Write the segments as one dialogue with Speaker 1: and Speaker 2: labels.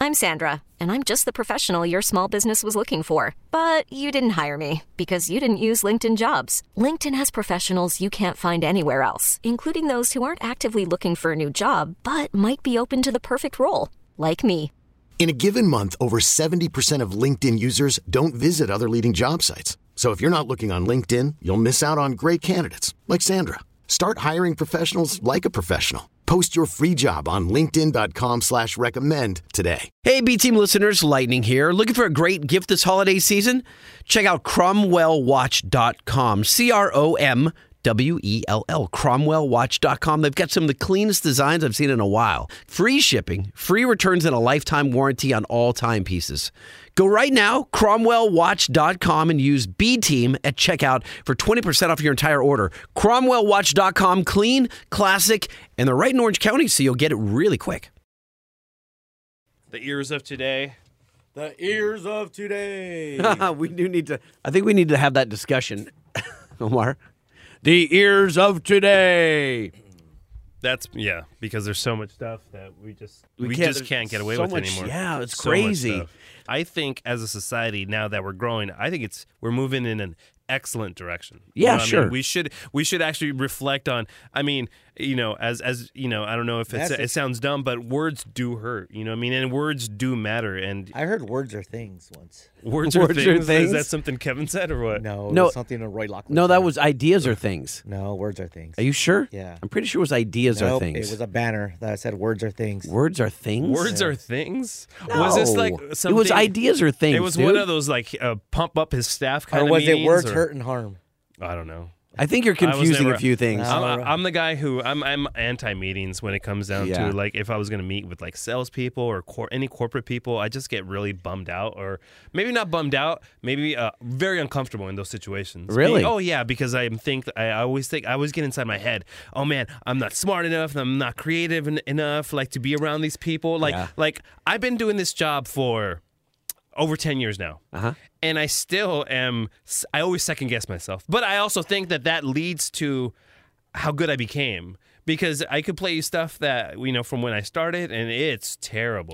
Speaker 1: I'm Sandra, and I'm just the professional your small business was looking for. But you didn't hire me because you didn't use LinkedIn Jobs. LinkedIn has professionals you can't find anywhere else, including those who aren't actively looking for a new job, but might be open to the perfect role, like me.
Speaker 2: In a given month, over 70% of LinkedIn users don't visit other leading job sites. So if you're not looking on LinkedIn, you'll miss out on great candidates like Sandra. Start hiring professionals like a professional. Post your free job on linkedin.com/recommend today.
Speaker 3: Hey, B-Team listeners, Lightning here. Looking for a great gift this holiday season? Check out CromwellWatch.com. CROMWELL, CromwellWatch.com. They've got some of the cleanest designs I've seen in a while. Free shipping, free returns, and a lifetime warranty on all timepieces. Go right now, CromwellWatch.com, and use B-Team at checkout for 20% off your entire order. CromwellWatch.com, clean, classic, and they're right in Orange County, so you'll get it really quick.
Speaker 4: The ears of today.
Speaker 5: The ears of today.
Speaker 3: We do need to, I think we need to have that discussion, Omar. The ears of today.
Speaker 4: That's, yeah, because there's so much stuff that we just can't get away
Speaker 3: so
Speaker 4: with
Speaker 3: much,
Speaker 4: anymore.
Speaker 3: Yeah, it's
Speaker 4: So much
Speaker 3: crazy.
Speaker 4: stuff. I think as a society, now that we're growing, I think we're moving in an excellent direction.
Speaker 3: Yeah,
Speaker 4: You know what I
Speaker 3: sure.
Speaker 4: mean? We should actually reflect on, I mean, as you know, I don't know if it sounds dumb, but words do hurt. You know what I mean? And words do matter. And
Speaker 5: I heard words are things once.
Speaker 4: words are things. Is that something Kevin said or what?
Speaker 5: No,
Speaker 3: No.
Speaker 5: it was something Roy Lockwood
Speaker 3: No, that
Speaker 5: said.
Speaker 3: was ideas or things.
Speaker 5: No, words are things.
Speaker 3: Are you sure?
Speaker 5: Yeah.
Speaker 3: I'm pretty sure it was ideas or
Speaker 5: Nope,
Speaker 3: things.
Speaker 5: it was a banner that said words are things.
Speaker 3: Words are things?
Speaker 4: Words are things?
Speaker 3: No.
Speaker 4: Was this like
Speaker 3: It
Speaker 4: something?
Speaker 3: was ideas or things,
Speaker 4: It was
Speaker 3: dude.
Speaker 4: one of those like pump up his staff kind
Speaker 5: Or
Speaker 4: of
Speaker 5: was
Speaker 4: meetings.
Speaker 5: it words
Speaker 4: or-
Speaker 5: hurt and harm?
Speaker 4: I don't know.
Speaker 3: I think you're
Speaker 4: I was
Speaker 3: confusing
Speaker 4: never-
Speaker 3: a few things.
Speaker 5: No.
Speaker 4: I'm the guy who I'm anti meetings when it comes down
Speaker 3: Yeah.
Speaker 4: to like if I was going to meet with like salespeople or any corporate people, I just get really bummed out, or maybe not bummed out, maybe very uncomfortable in those situations.
Speaker 3: Really?
Speaker 4: Oh yeah, because I always get inside my head. Oh man, I'm not smart enough, and I'm not creative enough, like to be around these people. Like I've been doing this job for over 10 years now.
Speaker 3: Uh-huh.
Speaker 4: And I still am, I always second guess myself. But I also think that leads to how good I became. Because I could play you stuff that, from when I started, and it's terrible,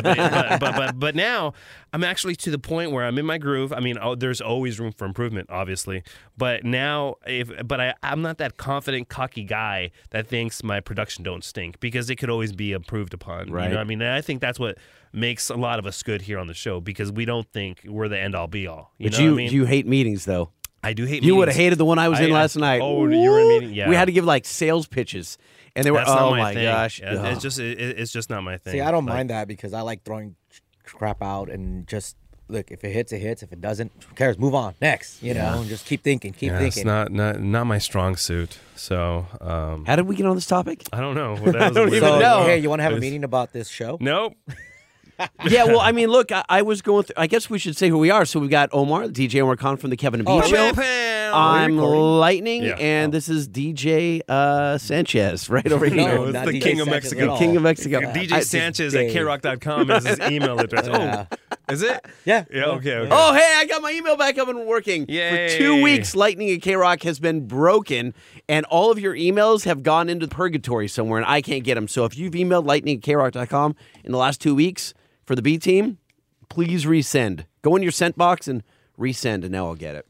Speaker 4: but now I'm actually to the point where I'm in my groove. I mean, there's always room for improvement, obviously. But now, I'm not that confident, cocky guy that thinks my production don't stink, because it could always be improved upon.
Speaker 3: Right.
Speaker 4: You know what I mean? And I think that's what makes a lot of us good here on the show, because we don't think we're the end-all, be-all.
Speaker 3: But
Speaker 4: know what I mean?
Speaker 3: you hate meetings, though.
Speaker 4: I do hate
Speaker 3: You
Speaker 4: meetings.
Speaker 3: would have hated the one I was in last night.
Speaker 4: Oh, you were in a meeting? Yeah.
Speaker 3: We had to give like sales pitches, and they were,
Speaker 4: That's not
Speaker 3: oh
Speaker 4: my
Speaker 3: my
Speaker 4: thing.
Speaker 3: gosh.
Speaker 4: Yeah,
Speaker 3: Ugh.
Speaker 4: it's just not my thing.
Speaker 5: See, I don't mind that because I like throwing crap out and just look. If it hits, it hits. If it doesn't, who cares? Move on. Next, you know, and just keep thinking, keep
Speaker 4: It's
Speaker 5: thinking.
Speaker 4: not my strong suit. So
Speaker 3: How did we get on this topic?
Speaker 4: I don't know. What I
Speaker 3: don't even
Speaker 5: So,
Speaker 3: know.
Speaker 5: hey, you want to have a meeting about this show?
Speaker 4: Nope.
Speaker 3: Yeah, well, I mean, look, I was going through, I guess we should say who we are. So we've got Omar, DJ Omar Khan from the Kevin and Bean Show. I'm Lightning,
Speaker 4: Yeah.
Speaker 3: and this is DJ Sanchez right over here.
Speaker 4: No, it's
Speaker 5: not
Speaker 4: the
Speaker 5: DJ
Speaker 4: King of
Speaker 5: Sanchez
Speaker 4: Mexico.
Speaker 5: at all.
Speaker 3: King of Mexico.
Speaker 4: DJ Sanchez at krock.com is his email address.
Speaker 5: Yeah.
Speaker 4: Oh, is it?
Speaker 5: Yeah.
Speaker 4: Yeah, okay.
Speaker 3: Oh, hey, I got my email back up and working.
Speaker 4: Yay.
Speaker 3: For 2 weeks, Lightning at K-Rock has been broken, and all of your emails have gone into purgatory somewhere, and I can't get them. So if you've emailed lightning at krock.com in the last 2 weeks for the B team, please resend. Go in your sent box and resend, and now I'll get it.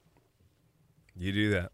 Speaker 4: You do that.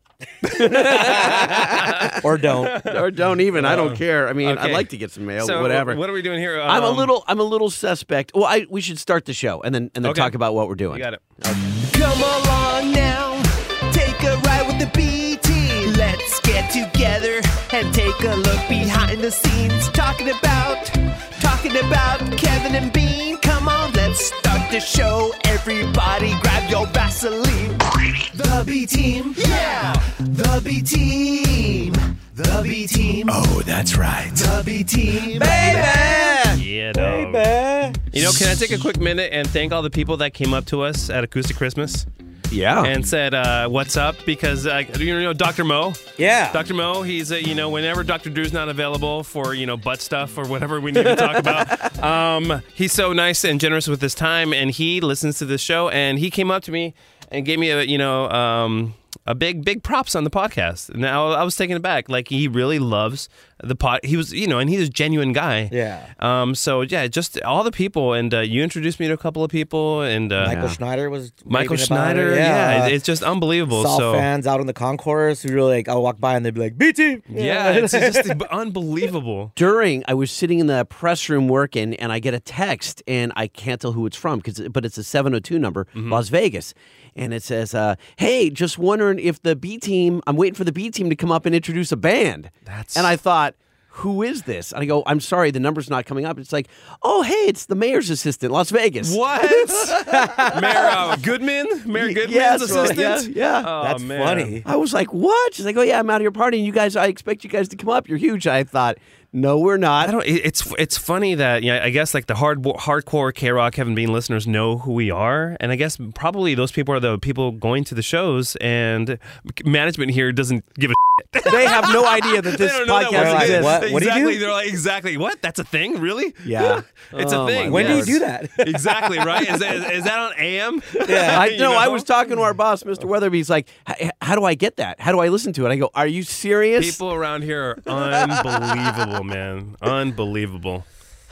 Speaker 5: Or don't.
Speaker 3: Or don't even. I don't care. I mean,
Speaker 4: okay.
Speaker 3: I'd like to get some mail,
Speaker 4: So
Speaker 3: whatever.
Speaker 4: what are we doing here?
Speaker 3: I'm a little suspect. Well, we should start the show and then
Speaker 4: Okay.
Speaker 3: talk about what we're doing.
Speaker 4: You got it.
Speaker 6: Come along now, take a ride with the B team. Let's get together and take a look behind the scenes. Talking about Kevin and Bean. Come on, let's start the show. Everybody grab your Vaseline. The B team, yeah. The B team, the B team.
Speaker 7: Oh, that's right.
Speaker 6: The B team,
Speaker 3: Baby!
Speaker 4: Yeah, dog. You know, can I take a quick minute and thank all the people that came up to us at Acoustic Christmas
Speaker 3: Yeah.
Speaker 4: and said, what's up? Because, Dr. Mo.
Speaker 5: Yeah.
Speaker 4: Dr. Mo, he's, whenever Dr. Drew's not available for, butt stuff or whatever we need to talk about, he's so nice and generous with his time, and he listens to this show, and he came up to me and gave me a big props on the podcast. And I was taken aback. Like, he really loves the pot. He was, and he's a genuine guy.
Speaker 5: Yeah.
Speaker 4: So yeah, just all the people, and you introduced me to a couple of people, and
Speaker 5: Michael Schneider was
Speaker 4: Michael
Speaker 5: raving about
Speaker 4: Schneider.
Speaker 5: it.
Speaker 4: Yeah, it's just unbelievable.
Speaker 5: Saw
Speaker 4: so
Speaker 5: fans out in the concourse who really I'll walk by and they'd be like, BT.
Speaker 4: yeah, it's just unbelievable.
Speaker 3: I was sitting in the press room working, and I get a text, and I can't tell who it's from, but it's a 702 number, Las Vegas. And it says, hey, just wondering if the B team, I'm waiting for the B team to come up and introduce a band. And I thought, who is this? And I go, I'm sorry, the number's not coming up. It's like, oh, hey, it's the mayor's assistant, Las Vegas.
Speaker 4: What? Mayor Goodman? Mayor Goodman's assistant?
Speaker 3: Yeah.
Speaker 4: Oh,
Speaker 5: That's
Speaker 4: man.
Speaker 5: funny.
Speaker 3: I was like, what? She's like, oh, yeah, I'm out here partying. I expect you guys to come up. You're huge. I thought, no, we're not.
Speaker 4: It's funny that I guess like the hardcore K-Rock Kevin Bean listeners know who we are, and I guess probably those people are the people going to the shows, and management here doesn't give a
Speaker 3: They have no idea that this
Speaker 4: they don't know
Speaker 3: podcast
Speaker 4: that
Speaker 3: exists.
Speaker 5: What? What do you
Speaker 4: exactly.
Speaker 5: do?
Speaker 4: They're like, exactly. What? That's a thing? Really?
Speaker 3: Yeah.
Speaker 4: It's
Speaker 3: Oh,
Speaker 4: a thing.
Speaker 3: my
Speaker 5: When do you
Speaker 3: Yes.
Speaker 5: do that?
Speaker 4: Exactly, right? Is that on AM?
Speaker 5: Yeah.
Speaker 3: I was talking to our boss, Mr. Weatherby. He's like, how do I get that? How do I listen to it? I go, are you serious?
Speaker 4: People around here are unbelievable, man. Unbelievable.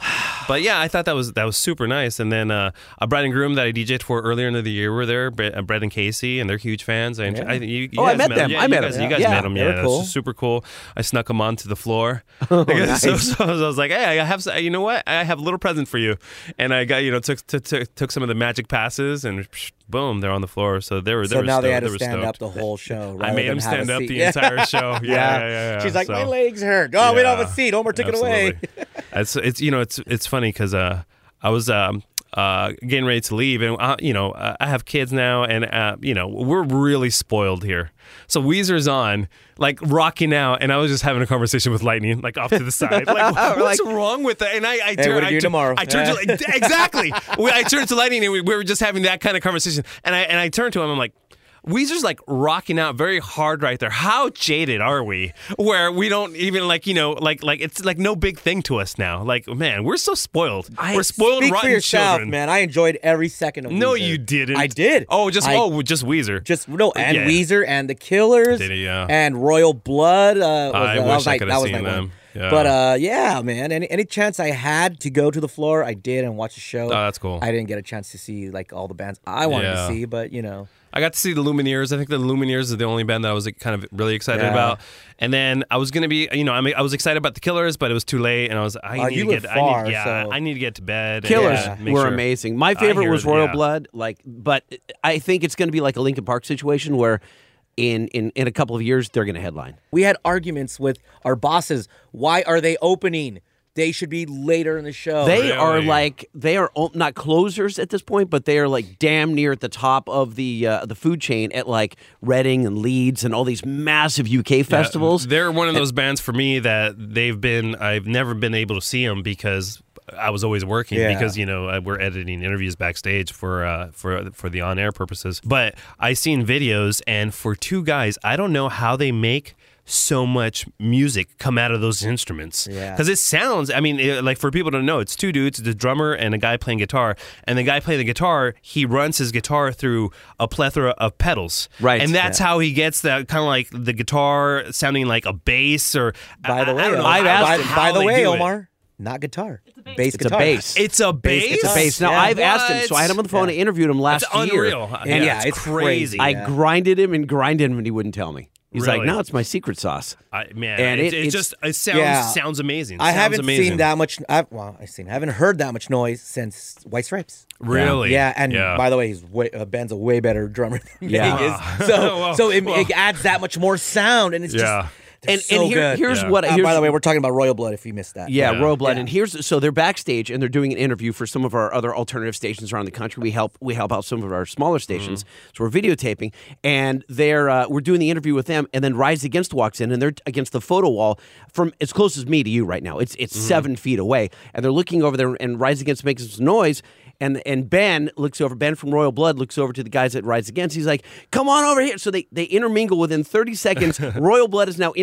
Speaker 4: But yeah, I thought that was super nice. And then a bride and groom that I DJ'd for earlier in the year were there, Brett and Casey, and they're huge fans. You
Speaker 3: I
Speaker 4: guys
Speaker 3: met them.
Speaker 4: Yeah,
Speaker 3: I met
Speaker 4: you guys,
Speaker 3: them.
Speaker 4: You guys
Speaker 3: Yeah.
Speaker 4: met them.
Speaker 5: They were
Speaker 4: Yeah,
Speaker 5: cool.
Speaker 4: it's super cool. I snuck them onto the floor.
Speaker 3: nice.
Speaker 4: So I was like, hey, I have. You know what? I have a little present for you. And I got took some of the magic passes and. Boom! They're on the floor, so they were.
Speaker 5: So now they had to
Speaker 4: were
Speaker 5: stand up
Speaker 4: stoked.
Speaker 5: the whole show.
Speaker 4: I
Speaker 5: rather
Speaker 4: made
Speaker 5: than
Speaker 4: them
Speaker 5: have
Speaker 4: stand
Speaker 5: a
Speaker 4: up
Speaker 5: seat.
Speaker 4: the entire show. Yeah.
Speaker 5: She's like,
Speaker 4: So-
Speaker 5: my legs hurt. Oh, we don't have a
Speaker 4: Yeah,
Speaker 5: seat. Omar took it away.
Speaker 4: absolutely. It's funny because I was getting ready to leave, and I have kids now, and we're really spoiled here. So Weezer's on, like rocking out, and I was just having a conversation with Lightning, like off to the side, like what's wrong with that? And I
Speaker 5: Hey, what do you do tomorrow?
Speaker 4: I turned to exactly. I turned to Lightning, and we were just having that kind of conversation, and I turned to him, I'm like, Weezer's like rocking out very hard right there. How jaded are we? Where we don't even like it's like no big thing to us now. Like, man, we're so spoiled. We're spoiled
Speaker 5: Speak
Speaker 4: rotten
Speaker 5: for yourself,
Speaker 4: children.
Speaker 5: man. I enjoyed every second of
Speaker 4: No,
Speaker 5: Weezer.
Speaker 4: you didn't.
Speaker 5: I did.
Speaker 4: Oh, just
Speaker 5: I-
Speaker 4: Weezer.
Speaker 5: And
Speaker 4: Yeah.
Speaker 5: Weezer and the Killers
Speaker 4: Did he, yeah.
Speaker 5: and Royal Blood.
Speaker 4: I wish I could have seen
Speaker 5: my
Speaker 4: them.
Speaker 5: one.
Speaker 4: Yeah.
Speaker 5: But yeah, man. Any chance I had to go to the floor, I did and watch the show.
Speaker 4: Oh, that's cool.
Speaker 5: I didn't get a chance to see like all the bands I wanted
Speaker 4: Yeah.
Speaker 5: to see, but
Speaker 4: I got to see the Lumineers. I think the Lumineers are the only band that I was kind of really excited
Speaker 5: Yeah.
Speaker 4: about. And then I was going to be, I was excited about the Killers, but it was too late, and I was,
Speaker 5: you live far, so-
Speaker 4: I need to get to bed.
Speaker 3: Killers
Speaker 4: and, make
Speaker 3: were
Speaker 4: sure.
Speaker 3: amazing. My favorite
Speaker 4: hear
Speaker 3: was
Speaker 4: it,
Speaker 3: Royal
Speaker 4: yeah.
Speaker 3: Blood. But I think it's going to be like a Linkin Park situation where in a couple of years they're going to headline.
Speaker 5: we had arguments with our bosses. Why are they opening? They should be later in the show.
Speaker 3: They are
Speaker 4: Really?
Speaker 3: not closers at this point, but they are like damn near at the top of the food chain at like Reading and Leeds and all these massive UK festivals.
Speaker 4: They're one of those bands for me that I've never been able to see them because I was always working
Speaker 5: Yeah.
Speaker 4: because we're editing interviews backstage for the on air purposes. But I seen videos, and for two guys, I don't know how they make so much music come out of those instruments.
Speaker 5: Yeah.
Speaker 4: Because it sounds, like for people to know, it's two dudes, the drummer and a guy playing guitar. And the guy playing the guitar, he runs his guitar through a plethora of pedals.
Speaker 3: Right.
Speaker 4: And that's how he gets that kind of like the guitar sounding like a bass or.
Speaker 5: By the way,
Speaker 4: I don't know.
Speaker 3: I've asked
Speaker 4: how
Speaker 3: him-
Speaker 5: by the
Speaker 4: they
Speaker 5: way,
Speaker 4: do it.
Speaker 5: Omar, not guitar. Bass
Speaker 3: It's
Speaker 5: guitar.
Speaker 3: a bass.
Speaker 4: It's a bass?
Speaker 5: Bass
Speaker 3: It's a bass. Now,
Speaker 5: Yeah.
Speaker 3: I've asked him, so I had him on the phone. I interviewed him last
Speaker 4: That's
Speaker 3: year.
Speaker 4: unreal.
Speaker 5: And
Speaker 4: yeah,
Speaker 5: it's crazy.
Speaker 3: I
Speaker 5: Yeah.
Speaker 3: grinded him, and he wouldn't tell me. He's like,
Speaker 4: Really?
Speaker 3: no, it's my secret sauce.
Speaker 4: Man,
Speaker 3: And
Speaker 4: it
Speaker 3: it's-
Speaker 4: just
Speaker 5: Yeah.
Speaker 4: sounds amazing.
Speaker 5: I
Speaker 4: Sounds
Speaker 5: haven't
Speaker 4: amazing.
Speaker 5: seen that much. I haven't heard that much noise since White Stripes.
Speaker 4: Really?
Speaker 5: Yeah, and
Speaker 4: Yeah.
Speaker 5: by the way, Ben's a way better drummer than
Speaker 3: Yeah.
Speaker 5: Meg is. So,
Speaker 4: Well,
Speaker 5: so it adds that much more sound, and it's
Speaker 4: Yeah.
Speaker 5: just they're
Speaker 3: And
Speaker 5: so good.
Speaker 3: here's
Speaker 4: Yeah.
Speaker 3: what.
Speaker 5: By the way, we're talking about Royal Blood. If you missed that,
Speaker 3: Yeah,
Speaker 4: Yeah.
Speaker 3: Royal Blood.
Speaker 5: Yeah.
Speaker 3: And so they're backstage and they're doing an interview for some of our other alternative stations around the country. We help out some of our smaller stations. So we're videotaping and we're doing the interview with them, and then Rise Against walks in and they're against the photo wall from as close as me to you right now. It's 7 feet away. And they're looking over there, and Rise Against makes some noise. And Ben looks over. Ben from Royal Blood looks over to the guys at Rise Against. He's like, "Come on over here." So they intermingle within 30 seconds. Royal Blood is now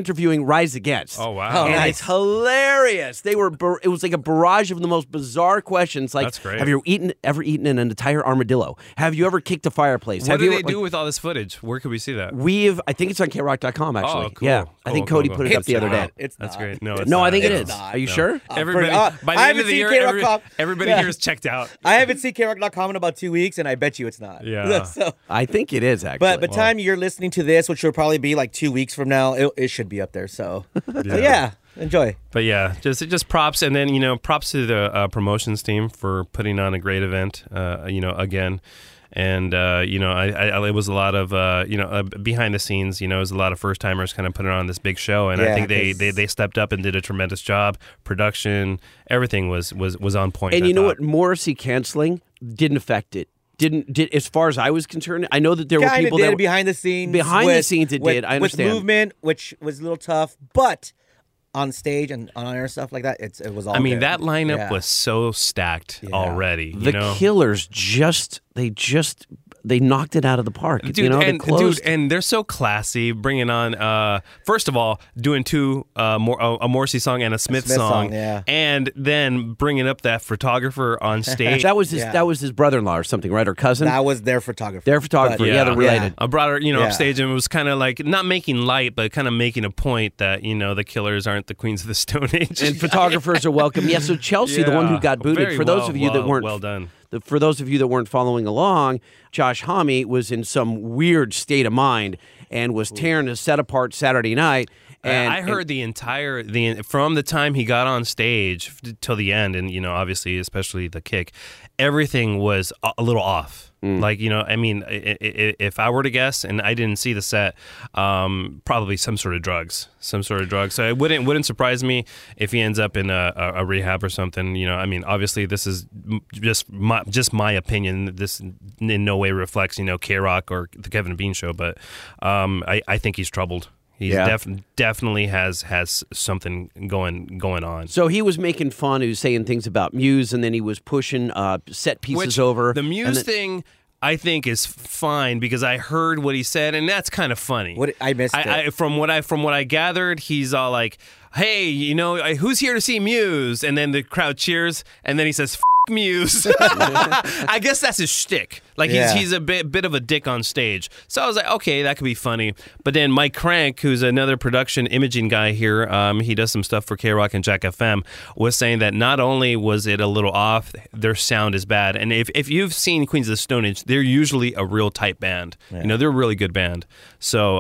Speaker 3: interviewing Rise Against.
Speaker 4: Oh, wow.
Speaker 3: And
Speaker 5: nice.
Speaker 3: it's hilarious. It was like a barrage of the most bizarre questions. Like,
Speaker 4: That's great.
Speaker 3: have you ever eaten an entire armadillo? Have you ever kicked a fireplace?
Speaker 4: What
Speaker 3: Have
Speaker 4: do
Speaker 3: you
Speaker 4: they
Speaker 3: ever,
Speaker 4: do with all this footage? Where could we see that?
Speaker 3: I think it's on KRock.com, actually.
Speaker 4: Oh, cool.
Speaker 3: Yeah. I think
Speaker 4: Cool,
Speaker 3: Cody
Speaker 4: cool,
Speaker 3: put it
Speaker 4: cool.
Speaker 3: up the other day.
Speaker 5: It's
Speaker 4: That's
Speaker 5: not.
Speaker 4: great. No, it's
Speaker 3: No,
Speaker 4: not.
Speaker 3: I think it
Speaker 5: It's
Speaker 3: is.
Speaker 5: not.
Speaker 3: Are you sure?
Speaker 4: Everybody, by the
Speaker 5: I
Speaker 4: end of
Speaker 5: haven't
Speaker 4: the
Speaker 5: seen
Speaker 4: year,
Speaker 5: KRock.com.
Speaker 4: everybody
Speaker 5: Yeah.
Speaker 4: here is checked out.
Speaker 5: I haven't seen KRock.com in about 2 weeks, and I bet you it's not.
Speaker 4: Yeah.
Speaker 5: So,
Speaker 3: I think it is, actually.
Speaker 5: but time you're listening to this, which will probably be like 2 weeks from now, it should be up there. So, yeah, enjoy.
Speaker 4: But yeah, just props, and then props to the promotions team for putting on a great event. Again, and I it was a lot of behind the scenes. It was a lot of first timers kind of putting on this big show, and I
Speaker 5: Yeah,
Speaker 4: think
Speaker 5: 'cause-
Speaker 4: they stepped up and did a tremendous job. Production, everything was on point.
Speaker 3: And
Speaker 4: I
Speaker 3: you know
Speaker 4: thought.
Speaker 3: what? Morrissey canceling didn't affect it. Did as far as I was concerned. I know that there were
Speaker 5: Kinda
Speaker 3: people
Speaker 5: did
Speaker 3: that were,
Speaker 5: behind the scenes.
Speaker 3: Behind the scenes it did, I understand.
Speaker 5: With movement, which was a little tough, but on stage and on air stuff like that, it was all.
Speaker 4: I mean,
Speaker 5: good.
Speaker 4: that lineup
Speaker 5: Yeah.
Speaker 4: was so stacked already.
Speaker 3: the Killers they knocked it out of the park.
Speaker 4: Dude,
Speaker 3: they closed.
Speaker 4: and they're so classy, bringing on first of all doing a Morrissey song and a Smith song,
Speaker 5: yeah.
Speaker 4: and then bringing up that photographer on stage.
Speaker 3: that was his brother-in-law or something, right? Or cousin?
Speaker 5: That was their photographer.
Speaker 3: Their photographer.
Speaker 5: But-
Speaker 3: Yeah, they're related.
Speaker 4: I brought her,
Speaker 5: Yeah.
Speaker 4: upstage, and it was kind of like not making light, but kind of making a point that the Killers aren't the Queens of the Stone Age.
Speaker 3: And photographers are welcome. Yeah, so Chelsea, the one who got booted,
Speaker 4: Very
Speaker 3: for those of you that weren't
Speaker 4: well done.
Speaker 3: For those of you that weren't following along, Josh Homme was in some weird state of mind and was tearing his set apart Saturday night. And
Speaker 4: I heard from the time he got on stage till the end, and obviously, especially the kick, everything was a little off. Like I mean, if I were to guess, and I didn't see the set, probably some sort of drugs. So it wouldn't surprise me if he ends up in a rehab or something. I mean, obviously, this is just my opinion. This in no way reflects K-Rock or the Kevin Bean Show, but I think he's troubled. He definitely has something going on.
Speaker 3: So he was making fun. He was saying things about Muse, and then he was pushing set pieces over.
Speaker 4: The Muse thing, I think, is fine because I heard what he said, and that's kind of funny.
Speaker 5: What I missed it.
Speaker 4: From what I gathered, he's all like, "Hey, who's here to see Muse?" And then the crowd cheers, and then he says, "F Muse." I guess that's his shtick. Like he's a bit of a dick on stage. So I was like, okay, that could be funny. But then Mike Crank, who's another production imaging guy here, he does some stuff for K-Rock and Jack FM, was saying that not only was it a little off, their sound is bad. And if you've seen Queens of the Stone Age, they're usually a real tight band. They're a really good band. So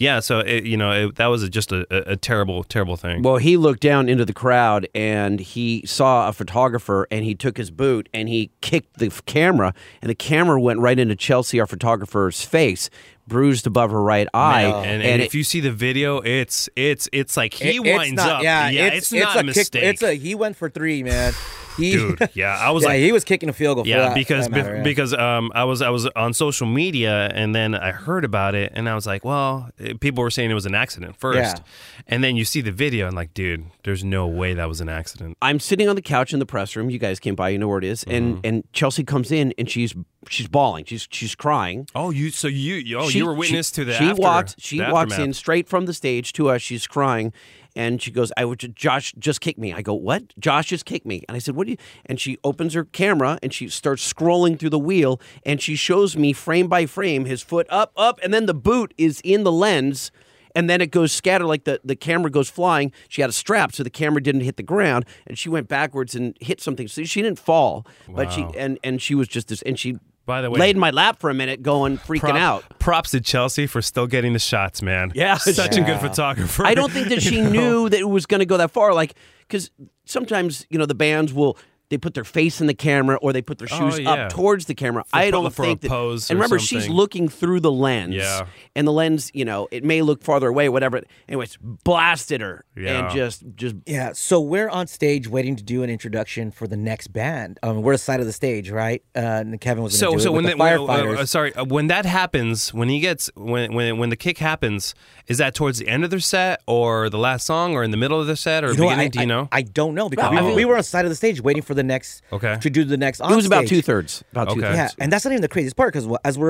Speaker 4: that was just a terrible, terrible thing.
Speaker 3: Well, he looked down into the crowd and he saw a photographer and he took his boot and he kicked the camera, and the camera went right into Chelsea, our photographer's face, bruised above her right eye.
Speaker 4: And if you see the video, it's like he winds up.
Speaker 5: Yeah,
Speaker 4: it's not a mistake.
Speaker 5: He went for three, man.
Speaker 4: Dude, I was
Speaker 5: he was kicking a field goal.
Speaker 4: Yeah,
Speaker 5: for
Speaker 4: because
Speaker 5: that matter,
Speaker 4: because I was on social media, and then I heard about it, and I was like, well, people were saying it was an accident first, and then you see the video, and like, dude, there's no way that was an accident.
Speaker 3: I'm sitting on the couch in the press room. You guys came by, you know where it is, and Chelsea comes in and she's bawling, she's crying.
Speaker 4: Oh, you were witness to the
Speaker 3: She walks
Speaker 4: aftermath.
Speaker 3: in straight from the stage to us. She's crying. And she goes, Josh just kicked me. I go, what? Josh just kicked me. And I said, what do you? And she opens her camera and she starts scrolling through the wheel and she shows me frame by frame his foot up, and then the boot is in the lens. And then it goes scatter, like the camera goes flying. She had a strap so the camera didn't hit the ground, and she went backwards and hit something. So she didn't fall, but she and she was just this, and she.
Speaker 4: By the way,
Speaker 3: laid in my lap for a minute, freaking out.
Speaker 4: Props to Chelsea for still getting the shots, man.
Speaker 3: Yeah,
Speaker 4: such a good photographer.
Speaker 3: I don't think that she knew that it was going to go that far. Like, because sometimes the bands they put their face in the camera or they put their shoes up towards the camera. I don't think that.
Speaker 4: Pose
Speaker 3: and remember,
Speaker 4: something.
Speaker 3: she's looking through the lens.
Speaker 4: Yeah.
Speaker 3: And the lens, it may look farther away, whatever. Anyways, blasted her and just.
Speaker 5: Yeah. So we're on stage waiting to do an introduction for the next band. We're the side of the stage, right? And Kevin was going to do it with the firefighters.
Speaker 4: When that happens, when the kick happens, is that towards the end of their set or the last song or in the middle of the set or beginning? Do you know?
Speaker 5: I don't know because we were on the side of the stage waiting for the next to do the next.
Speaker 3: It was about 2/3. About 2/3.
Speaker 5: Yeah, and that's not even the craziest part because as we're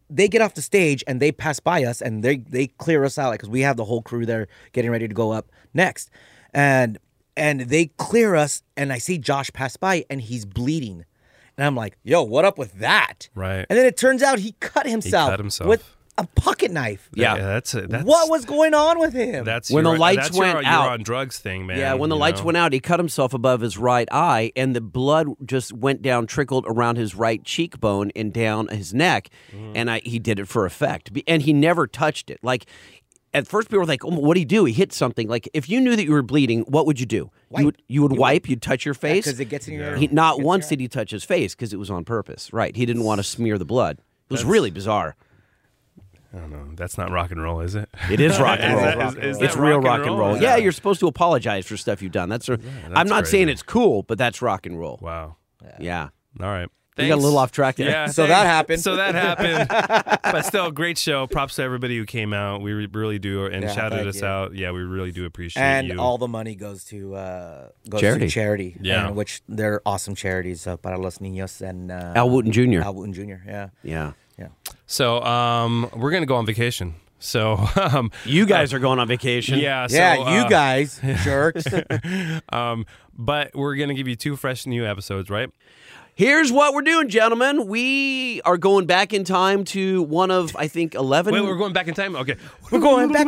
Speaker 5: they get off the stage and they pass by us and they clear us out because we have the whole crew there getting ready to go up next, and they clear us and I see Josh pass by and he's bleeding, and I'm like, yo, what up with that?
Speaker 4: Right.
Speaker 5: And then it turns out he cut himself with a pocket knife.
Speaker 3: Yeah,
Speaker 4: that's
Speaker 5: what was going on with him?
Speaker 4: That's
Speaker 3: when the lights went out.
Speaker 4: You're on drugs thing, man.
Speaker 3: Yeah, when the lights went out, he cut himself above his right eye, and the blood just went down, trickled around his right cheekbone and down his neck, and he did it for effect, and he never touched it. Like at first, people were like, "Oh, what did he do? He hit something." Like if you knew that you were bleeding, what would you do?
Speaker 5: Wipe.
Speaker 3: You would wipe. You'd touch your face
Speaker 5: because it gets in your.
Speaker 3: Not once did he touch his face because it was on purpose. Right? He didn't want to smear the blood. It was really bizarre.
Speaker 4: I don't know. That's not rock and roll, is it?
Speaker 3: It is rock and roll. It's real rock and roll. Yeah, you're supposed to apologize for stuff you've done. I'm not saying it's cool, but that's rock and roll.
Speaker 4: Wow.
Speaker 3: Yeah.
Speaker 4: All right.
Speaker 3: We got a little off track there.
Speaker 4: Yeah,
Speaker 5: so that happened.
Speaker 4: But still, great show. Props to everybody who came out. We really do, and shouted us out. Yeah, we really do appreciate you.
Speaker 5: And all the money goes to charity.
Speaker 4: Yeah.
Speaker 5: Which they're awesome charities, Para los Niños and
Speaker 3: Al Wooten Jr.
Speaker 5: Al Wooten Jr.,
Speaker 3: Yeah.
Speaker 4: So we're going to go on vacation. So
Speaker 3: you guys are going on vacation.
Speaker 4: Yeah. So,
Speaker 5: you guys, jerks.
Speaker 4: But we're going to give you 2 fresh new episodes, right?
Speaker 3: Here's what we're doing, gentlemen. We are going back in time to one of, I think, 11.
Speaker 4: Wait, we're going back in time? Okay.
Speaker 5: We're going back.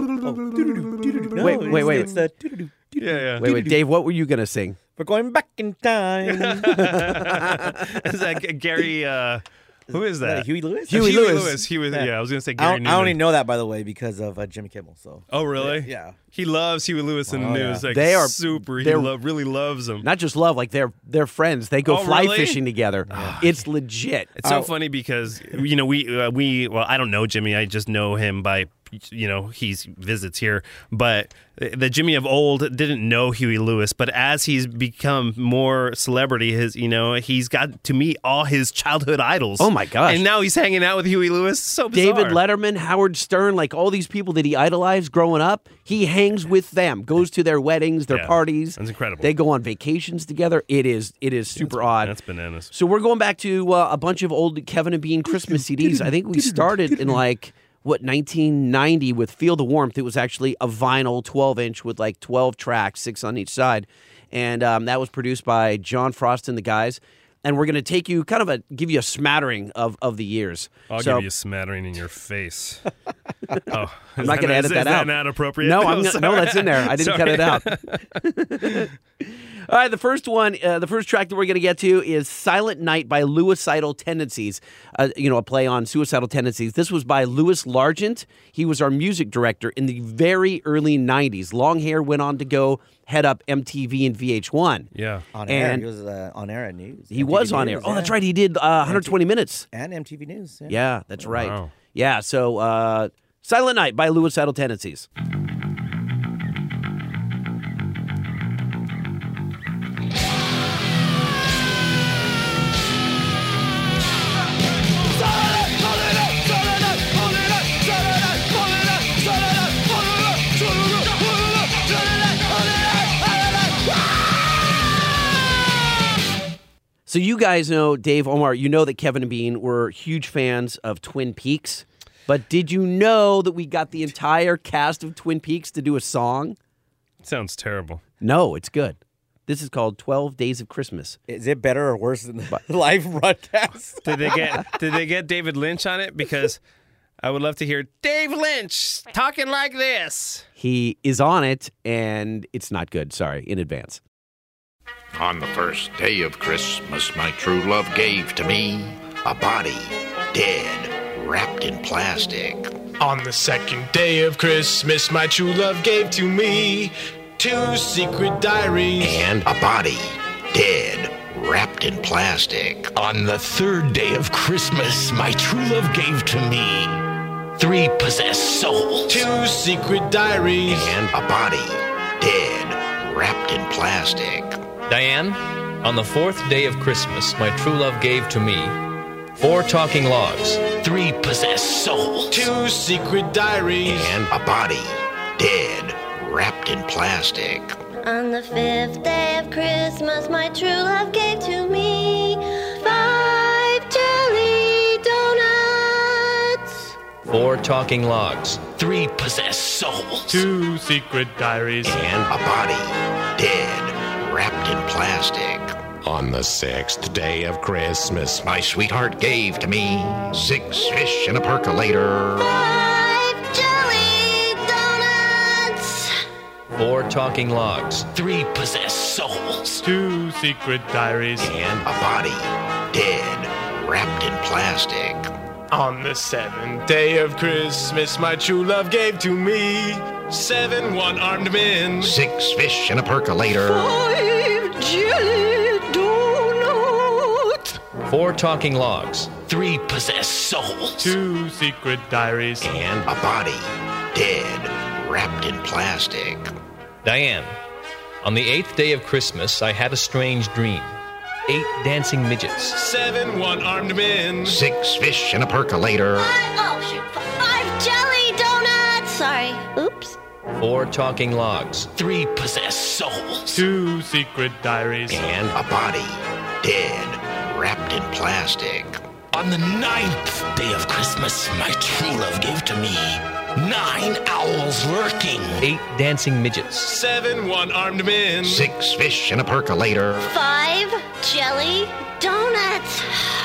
Speaker 3: Wait.
Speaker 5: It's the
Speaker 4: yeah.
Speaker 3: Wait, Dave, what were you going to sing?
Speaker 5: We're going back in time.
Speaker 4: Is that Gary... who is that?
Speaker 5: Huey Lewis?
Speaker 4: Huey Lewis. He was. Yeah, I was going to say Gary Newman.
Speaker 5: I only know that, by the way, because of Jimmy Kimmel. So.
Speaker 4: Oh, really?
Speaker 5: Yeah.
Speaker 4: He loves Huey Lewis in the news.
Speaker 3: Yeah.
Speaker 4: Like,
Speaker 3: they are
Speaker 4: super. He really loves him.
Speaker 3: Not just love, like they're friends. They go fly fishing together. It's legit.
Speaker 4: It's so funny because we well, I don't know Jimmy. I just know him by he visits here, but the Jimmy of old didn't know Huey Lewis, but as he's become more celebrity, he's got to meet all his childhood idols.
Speaker 3: Oh my gosh.
Speaker 4: And now he's hanging out with Huey Lewis. So bizarre.
Speaker 3: David Letterman, Howard Stern, like all these people that he idolized growing up, he hangs with them, goes to their weddings, their parties.
Speaker 4: That's incredible.
Speaker 3: They go on vacations together. It is super odd.
Speaker 4: That's bananas.
Speaker 3: So we're going back to a bunch of old Kevin and Bean Christmas CDs. I think we started in 1990 with Feel the Warmth. It was actually a vinyl 12-inch with 12 tracks, 6 on each side. And that was produced by John Frost and the guys. And we're going to take you give you a smattering of the years.
Speaker 4: I'll give you a smattering in your face. Oh,
Speaker 3: I'm not going to edit that out.
Speaker 4: Is that not appropriate?
Speaker 3: No, no, that's in there. I didn't cut it out. All right, the first track that we're going to get to is Silent Night by Suicidal Tendencies, a play on suicidal tendencies. This was by Louis Largent. He was our music director in the very early 90s. Long hair, went on to go head up MTV and VH1.
Speaker 4: Yeah.
Speaker 5: On air. He was on air at news.
Speaker 3: He was on air. Oh, that's right. He did 120 Minutes.
Speaker 5: And MTV News.
Speaker 3: Yeah, that's right.
Speaker 4: Wow.
Speaker 3: Yeah, so Silent Night by Suicidal Tendencies. So you guys know, Dave, Omar, you know that Kevin and Bean were huge fans of Twin Peaks. But did you know that we got the entire cast of Twin Peaks to do a song?
Speaker 4: Sounds terrible.
Speaker 3: No, it's good. This is called 12 Days of Christmas.
Speaker 5: Is it better or worse than the live broadcast?
Speaker 4: Did they get David Lynch on it? Because I would love to hear Dave Lynch talking like this.
Speaker 3: He is on it, and it's not good. Sorry, in advance.
Speaker 7: On the first day of Christmas, my true love gave to me a body dead, wrapped in plastic.
Speaker 8: On the second day of Christmas, my true love gave to me 2 secret diaries.
Speaker 7: And a body dead, wrapped in plastic.
Speaker 8: On the third day of Christmas, my true love gave to me 3 possessed souls. 2 secret diaries.
Speaker 7: And a body dead, wrapped in plastic.
Speaker 9: Diane, on the 4th day of Christmas, my true love gave to me 4 talking logs.
Speaker 8: 3 possessed souls. 2 secret diaries.
Speaker 7: And a body dead, wrapped in plastic.
Speaker 10: On the 5th day of Christmas, my true love gave to me 5 jelly donuts.
Speaker 9: talking logs,
Speaker 8: 3 possessed souls,
Speaker 6: 2 secret diaries,
Speaker 7: and a body dead, wrapped in plastic.
Speaker 11: On the 6th day of Christmas,
Speaker 7: My sweetheart gave to me 6 fish and a percolator.
Speaker 10: 5 jelly donuts.
Speaker 9: 4 talking logs,
Speaker 8: 3 possessed souls,
Speaker 6: 2 secret diaries,
Speaker 7: And a body dead, wrapped in plastic.
Speaker 6: On the 7th day of Christmas, my true love gave to me 7 one-armed men.
Speaker 7: 6 fish and a percolator.
Speaker 10: 5 jelly donuts.
Speaker 9: 4 talking logs,
Speaker 8: 3 possessed souls,
Speaker 6: 2 secret diaries,
Speaker 7: And a body dead, wrapped in plastic.
Speaker 9: Diane. On the 8th day of Christmas, I had a strange dream. 8 dancing midgets,
Speaker 6: 7 one-armed men.
Speaker 7: 6 fish and a percolator.
Speaker 10: 5 jelly donuts. Sorry. Oops.
Speaker 9: 4 talking logs,
Speaker 8: 3 possessed souls,
Speaker 6: 2 secret diaries,
Speaker 7: And a body dead, wrapped in plastic.
Speaker 8: On the 9th day of Christmas, my true love gave to me 9 owls lurking,
Speaker 9: 8 dancing midgets,
Speaker 6: 7 one-armed men.
Speaker 7: 6 fish and a percolator.
Speaker 10: 5 jelly donuts.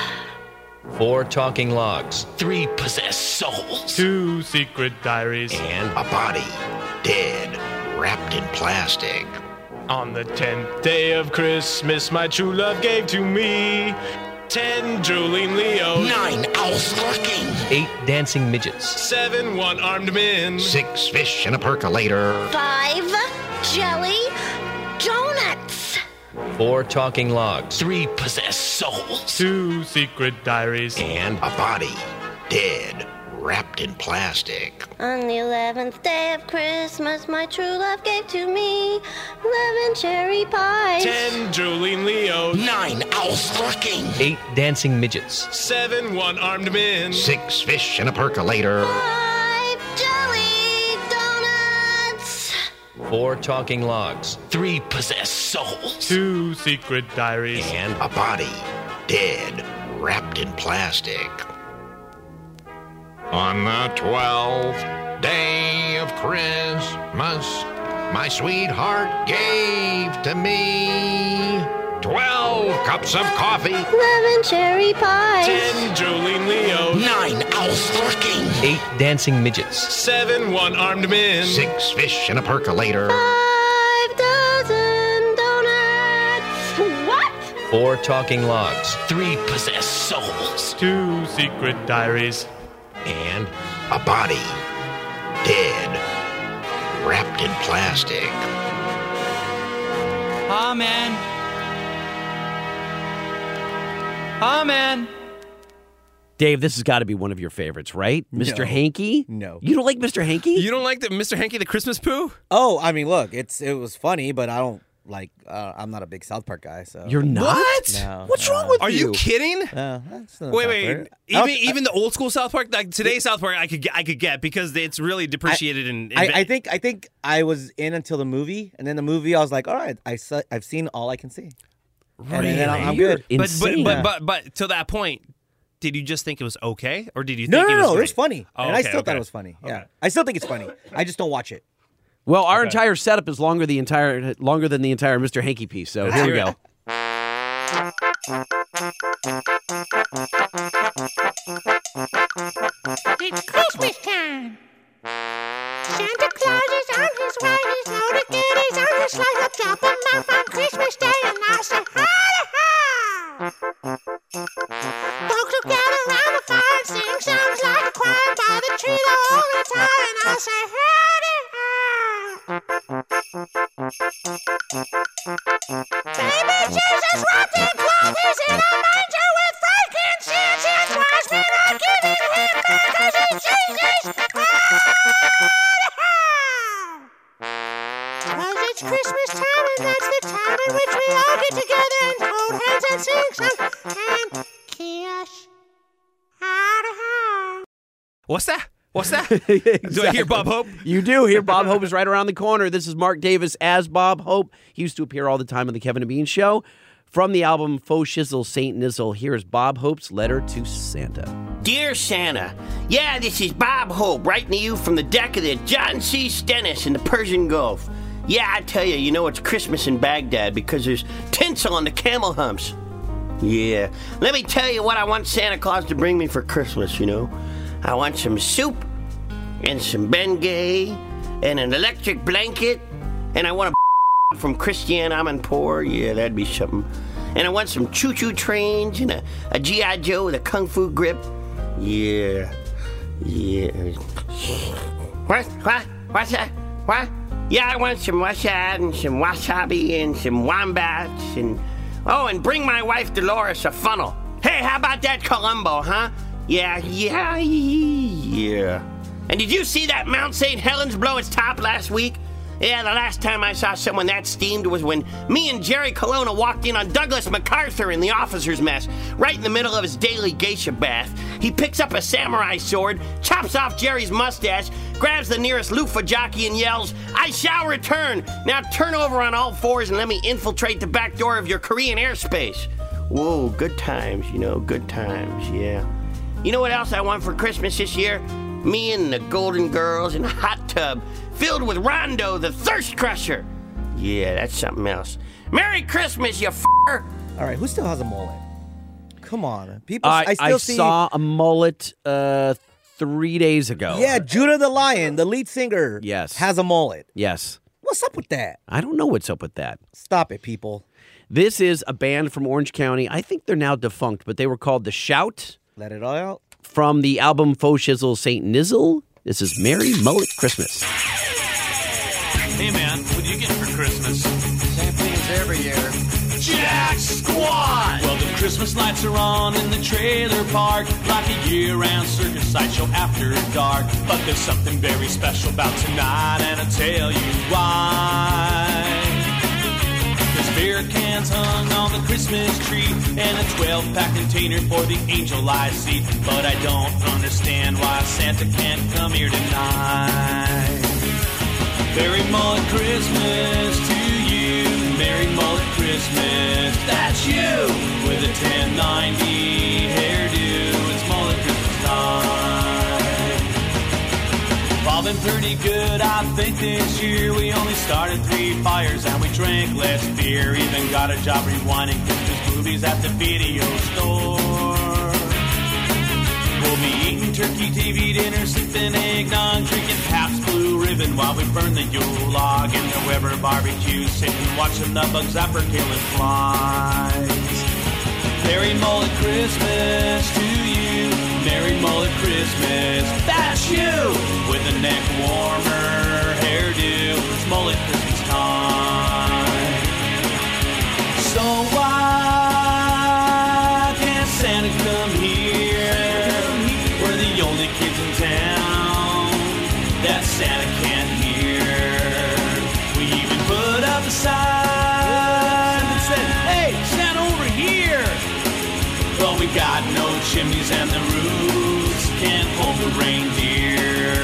Speaker 9: 4 talking logs,
Speaker 8: 3 possessed souls,
Speaker 6: 2 secret diaries.
Speaker 7: And a body dead, wrapped in plastic.
Speaker 6: On the 10th day of Christmas, my true love gave to me 10 drooling Leos,
Speaker 8: 9 owls lurking,
Speaker 9: 8 dancing midgets,
Speaker 6: 7 one-armed men.
Speaker 7: 6 fish and a percolator.
Speaker 10: 5 jelly donuts.
Speaker 9: 4 talking logs,
Speaker 8: 3 possessed souls,
Speaker 6: 2 secret diaries.
Speaker 7: And a body dead, wrapped in plastic.
Speaker 10: On the 11th day of Christmas, my true love gave to me 11 cherry pies.
Speaker 6: 10 drooling Leos,
Speaker 8: 9 owls lurking,
Speaker 9: 8 dancing midgets,
Speaker 6: 7 one-armed men.
Speaker 7: 6 fish and a percolator.
Speaker 10: 5 jelly donuts.
Speaker 9: 4 talking logs,
Speaker 8: 3 possessed souls,
Speaker 6: 2 secret diaries.
Speaker 7: And a body dead, wrapped in plastic. On the 12th day of Christmas, my sweetheart gave to me 12 cups of coffee.
Speaker 10: 11 cherry pies.
Speaker 6: 10 drooling Leos,
Speaker 8: 9 owls lurking,
Speaker 9: 8 dancing midgets,
Speaker 6: 7 one-armed men.
Speaker 7: 6 fish and a percolator.
Speaker 10: 5 dozen donuts. What?
Speaker 9: 4 talking logs,
Speaker 8: 3 possessed souls,
Speaker 6: 2 secret diaries.
Speaker 7: And a body dead, wrapped in plastic.
Speaker 6: Amen. Amen.
Speaker 3: Dave, this has got to be one of your favorites, right? Mr. Hanky?
Speaker 5: No.
Speaker 3: You don't like Mr. Hanky?
Speaker 4: You don't like the Mr. Hanky the Christmas poo?
Speaker 5: Oh, I mean, look, it was funny, but I don't like. I'm not a big South Park guy, so.
Speaker 3: You're not?
Speaker 4: What?
Speaker 5: No,
Speaker 3: What's
Speaker 5: no.
Speaker 3: wrong with
Speaker 4: Are you kidding?
Speaker 5: That's not
Speaker 4: Wait.
Speaker 5: South Park.
Speaker 4: Even the old school South Park, like today's South Park, I could get because it's really depreciated
Speaker 5: I think I was in until the movie, and then the movie I was like, all right, I've seen all I can see. And then I'm good.
Speaker 3: Insane.
Speaker 4: But to that point, did you just think it was okay, or did you
Speaker 5: No,
Speaker 4: think it was
Speaker 5: it
Speaker 4: great?
Speaker 5: was funny,
Speaker 4: Oh,
Speaker 5: and I
Speaker 4: okay,
Speaker 5: still thought
Speaker 4: okay.
Speaker 5: it was funny. Yeah,
Speaker 4: Okay.
Speaker 5: I still think it's funny. I just don't watch it.
Speaker 3: Well, our entire setup is longer than the entire Mr. Hanky piece, so here we go.
Speaker 12: It's Christmas time. Santa Claus is on his way. He's loaded goodies on his sleigh. He'll drop them off on Christmas Day, and I'll say, howdy ho! Folks will gather around the fire and sing songs like a choir by the tree the whole time, and I'll say, howdy ho! Baby Jesus wrapped in cloth, he's in a manger with frankincense and spice. We're all giving him because it's Jesus the Christ. Cause it's Christmas time, and that's the time in which we all get together and hold hands and sing songs and kiss. Howdy ho.
Speaker 4: What's that? What's that? Do I hear Bob Hope?
Speaker 3: You do hear Bob Hope is right around the corner. This is Mark Davis as Bob Hope. He used to appear all the time on the Kevin and Bean Show. From the album Faux Shizzle, St. Nizzle, here's Bob Hope's letter to Santa.
Speaker 13: Dear Santa, yeah, this is Bob Hope writing to you from the deck of the John C. Stennis in the Persian Gulf. Yeah, I tell you, it's Christmas in Baghdad because there's tinsel on the camel humps. Yeah, let me tell you what I want Santa Claus to bring me for Christmas, I want some soup and some Bengay and an electric blanket, and I want a from Christiane Amanpour. Yeah, that'd be something. And I want some choo-choo trains and a G.I. Joe with a kung fu grip. Yeah. What's that? What? Yeah, I want some wasad and some wasabi and some wombats and bring my wife Dolores a funnel. Hey, how about that Columbo, huh? Yeah. And did you see that Mount St. Helens blow its top last week? Yeah, the last time I saw someone that steamed was when me and Jerry Colonna walked in on Douglas MacArthur in the officer's mess, right in the middle of his daily geisha bath. He picks up a samurai sword, chops off Jerry's mustache, grabs the nearest loofah jockey and yells, "I shall return! Now turn over on all fours and let me infiltrate the back door of your Korean airspace." Whoa, good times, good times, yeah. You know what else I want for Christmas this year? Me and the Golden Girls in a hot tub filled with Rondo, the Thirst Crusher. Yeah, that's something else. Merry Christmas, you f***er!
Speaker 5: All right, who still has a mullet? Come on. People,
Speaker 3: I saw a mullet 3 days ago.
Speaker 5: Yeah, Judah the Lion, the lead singer, has a mullet.
Speaker 3: Yes.
Speaker 5: What's up with that?
Speaker 3: I don't know what's up with that.
Speaker 5: Stop it, people.
Speaker 3: This is a band from Orange County. I think they're now defunct, but they were called The Shout.
Speaker 5: Let it all out.
Speaker 3: From the album Faux Shizzle, St. Nizzle, this is Merry Mullet Christmas.
Speaker 14: Hey, man, what do you get for Christmas?
Speaker 15: Same things every year.
Speaker 14: Jack Squad! Well, the Christmas lights are on in the trailer park, like a year-round circus sideshow after dark. But there's something very special about tonight, and I'll tell you why. There's beer cans hung on the Christmas tree, and a 12-pack container for the angel I see. But I don't understand why Santa can't come here tonight. Merry Mullet Christmas to you. Merry Mullet Christmas, that's you. With a 1090 hairdo, it's Mullet Christmas time. All been pretty good, I think, this year. We only started 3 fires and we drank less beer. Even got a job rewinding Christmas movies at the video store. We'll be eating turkey TV dinner, sipping eggnog, drinking Pabst Blue Ribbon while we burn the Yule log in the Weber barbecue, sitting watching the bug zapper killing flies. Merry Mullet Christmas to you. Merry Mullet Christmas, that's you. With a neck warmer hairdo, it's Mullet Christmas time. So why can't Santa come here? We're the only kids in town that Santa can't hear. We even put up a sign that said, "Hey, Santa over here." But we got no chimneys and the roofs can't hold the reindeer.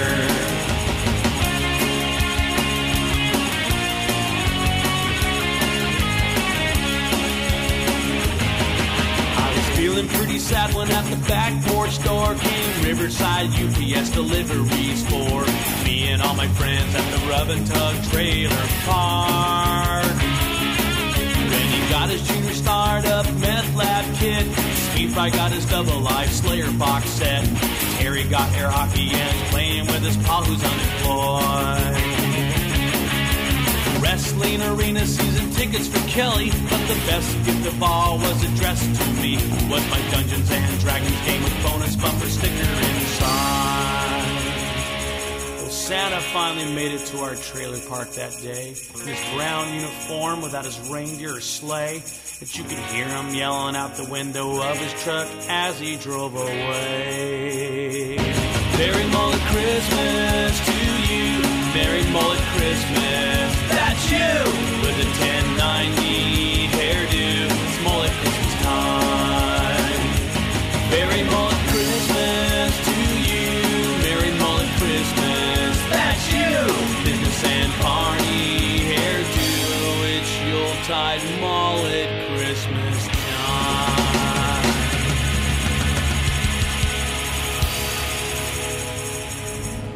Speaker 14: Feeling pretty sad when at the back porch door came Riverside UPS deliveries for me and all my friends at the Rub and Tug Trailer Park. Benny got his junior startup meth lab kit. Steve Fry got his Double Life Slayer box set. Terry got air hockey and is playing with his pa who's unemployed. Wrestling arena season tickets for Kelly, but the best gift of all was addressed to me. Was my Dungeons and Dragons game with bonus bumper sticker inside. Well, Santa finally made it to our trailer park that day in his brown uniform without his reindeer or sleigh, that you could hear him yelling out the window of his truck as he drove away. Merry Mullet Christmas to you. Merry Mullet Christmas, that's you. With a 1090 hairdo, it's Mullet Christmas time. Merry Mullet Christmas to you. Merry Mullet Christmas, that's you. Business and party hairdo, it's Yuletide Mullet Christmas.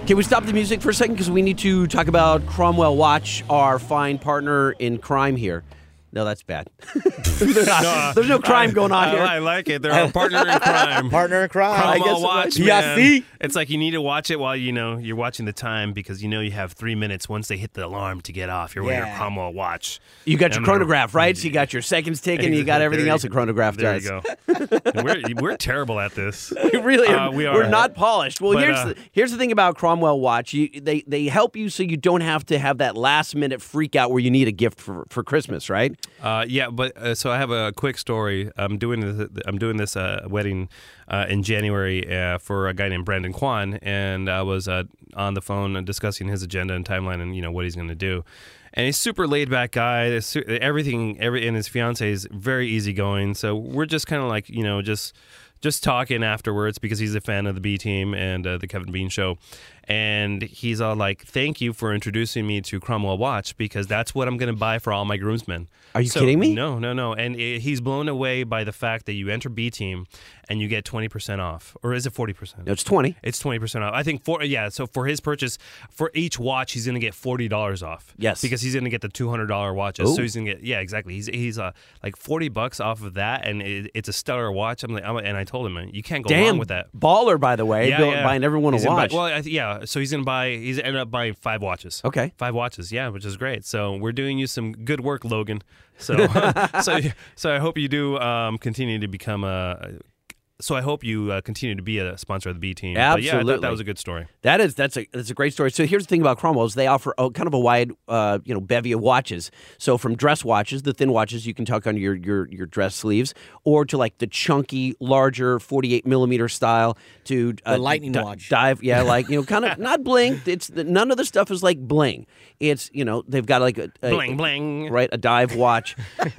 Speaker 3: Can we stop the music for a second? Because we need to talk about Cromwell Watch, our fine partner in crime here. No, that's bad. There's no crime going on here.
Speaker 4: I like it. They're our partner in crime.
Speaker 5: Partner in crime.
Speaker 4: Cromwell Watch, man.
Speaker 5: Yeah, see?
Speaker 4: It's like you need to watch it while you're watching the time because you have 3 minutes once they hit the alarm to get off. You're wearing your Cromwell Watch.
Speaker 3: You got your chronograph, right? So you got your seconds taken. You got everything else a chronograph does.
Speaker 4: There you go. we're terrible at this.
Speaker 3: We really are.
Speaker 4: We are.
Speaker 3: We're not polished. Well,
Speaker 4: But,
Speaker 3: here's the thing about Cromwell Watch. They help you so you don't have to have that last minute freak out where you need a gift for Christmas, right?
Speaker 4: But so I have a quick story. I'm doing this wedding in January for a guy named Brandon Kwan, and I was on the phone discussing his agenda and timeline and what he's going to do. And he's a super laid back guy. And his fiance is very easygoing. So we're just kind of like just talking afterwards because he's a fan of the B Team and the Kevin Bean Show. And he's all like, "Thank you for introducing me to Cromwell Watch because that's what I'm going to buy for all my groomsmen."
Speaker 3: Are you kidding me?
Speaker 4: No. And he's blown away by the fact that you enter B Team and you get 20% off. Or is it 40%?
Speaker 3: No, it's 20.
Speaker 4: It's 20% off. I think so for his purchase, for each watch, he's going to get $40 off.
Speaker 3: Yes.
Speaker 4: Because he's going to get the $200 watches.
Speaker 3: Ooh.
Speaker 4: So he's going to get, exactly. He's like $40 off of that, and it's a stellar watch. And I told him, man, you can't go wrong with that.
Speaker 3: Baller, by the way. Buying everyone a watch.
Speaker 4: So he's ended up buying 5 watches.
Speaker 3: Okay.
Speaker 4: 5 watches, yeah, which is great. So we're doing you some good work, Logan. So so I hope you do continue to become So I hope you continue to be a sponsor of the B Team.
Speaker 3: Absolutely.
Speaker 4: But yeah, I thought that was a good story.
Speaker 3: That's a great story. So here's the thing about Cromwell's. They offer kind of a wide bevy of watches. So from dress watches, the thin watches you can tuck under your dress sleeves, or to like the chunky, larger 48 millimeter style to
Speaker 5: the lightning watch.
Speaker 3: Dive, kind of not bling. None of the stuff is like bling. It's they've got like a
Speaker 4: bling bling,
Speaker 3: right? A dive watch.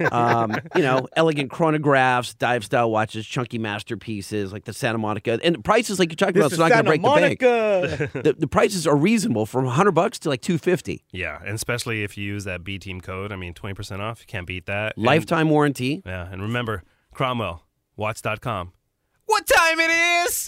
Speaker 3: Elegant chronographs, dive style watches, chunky masterpieces like the Santa Monica, and the prices like you're talking about. It's not going to break the bank. The prices are reasonable, from $100 to like $250.
Speaker 4: Yeah, and especially if you use that B Team code. 20% off. You can't beat that.
Speaker 3: Lifetime warranty.
Speaker 4: Yeah, and remember, Cromwell, watch.com. What time it is?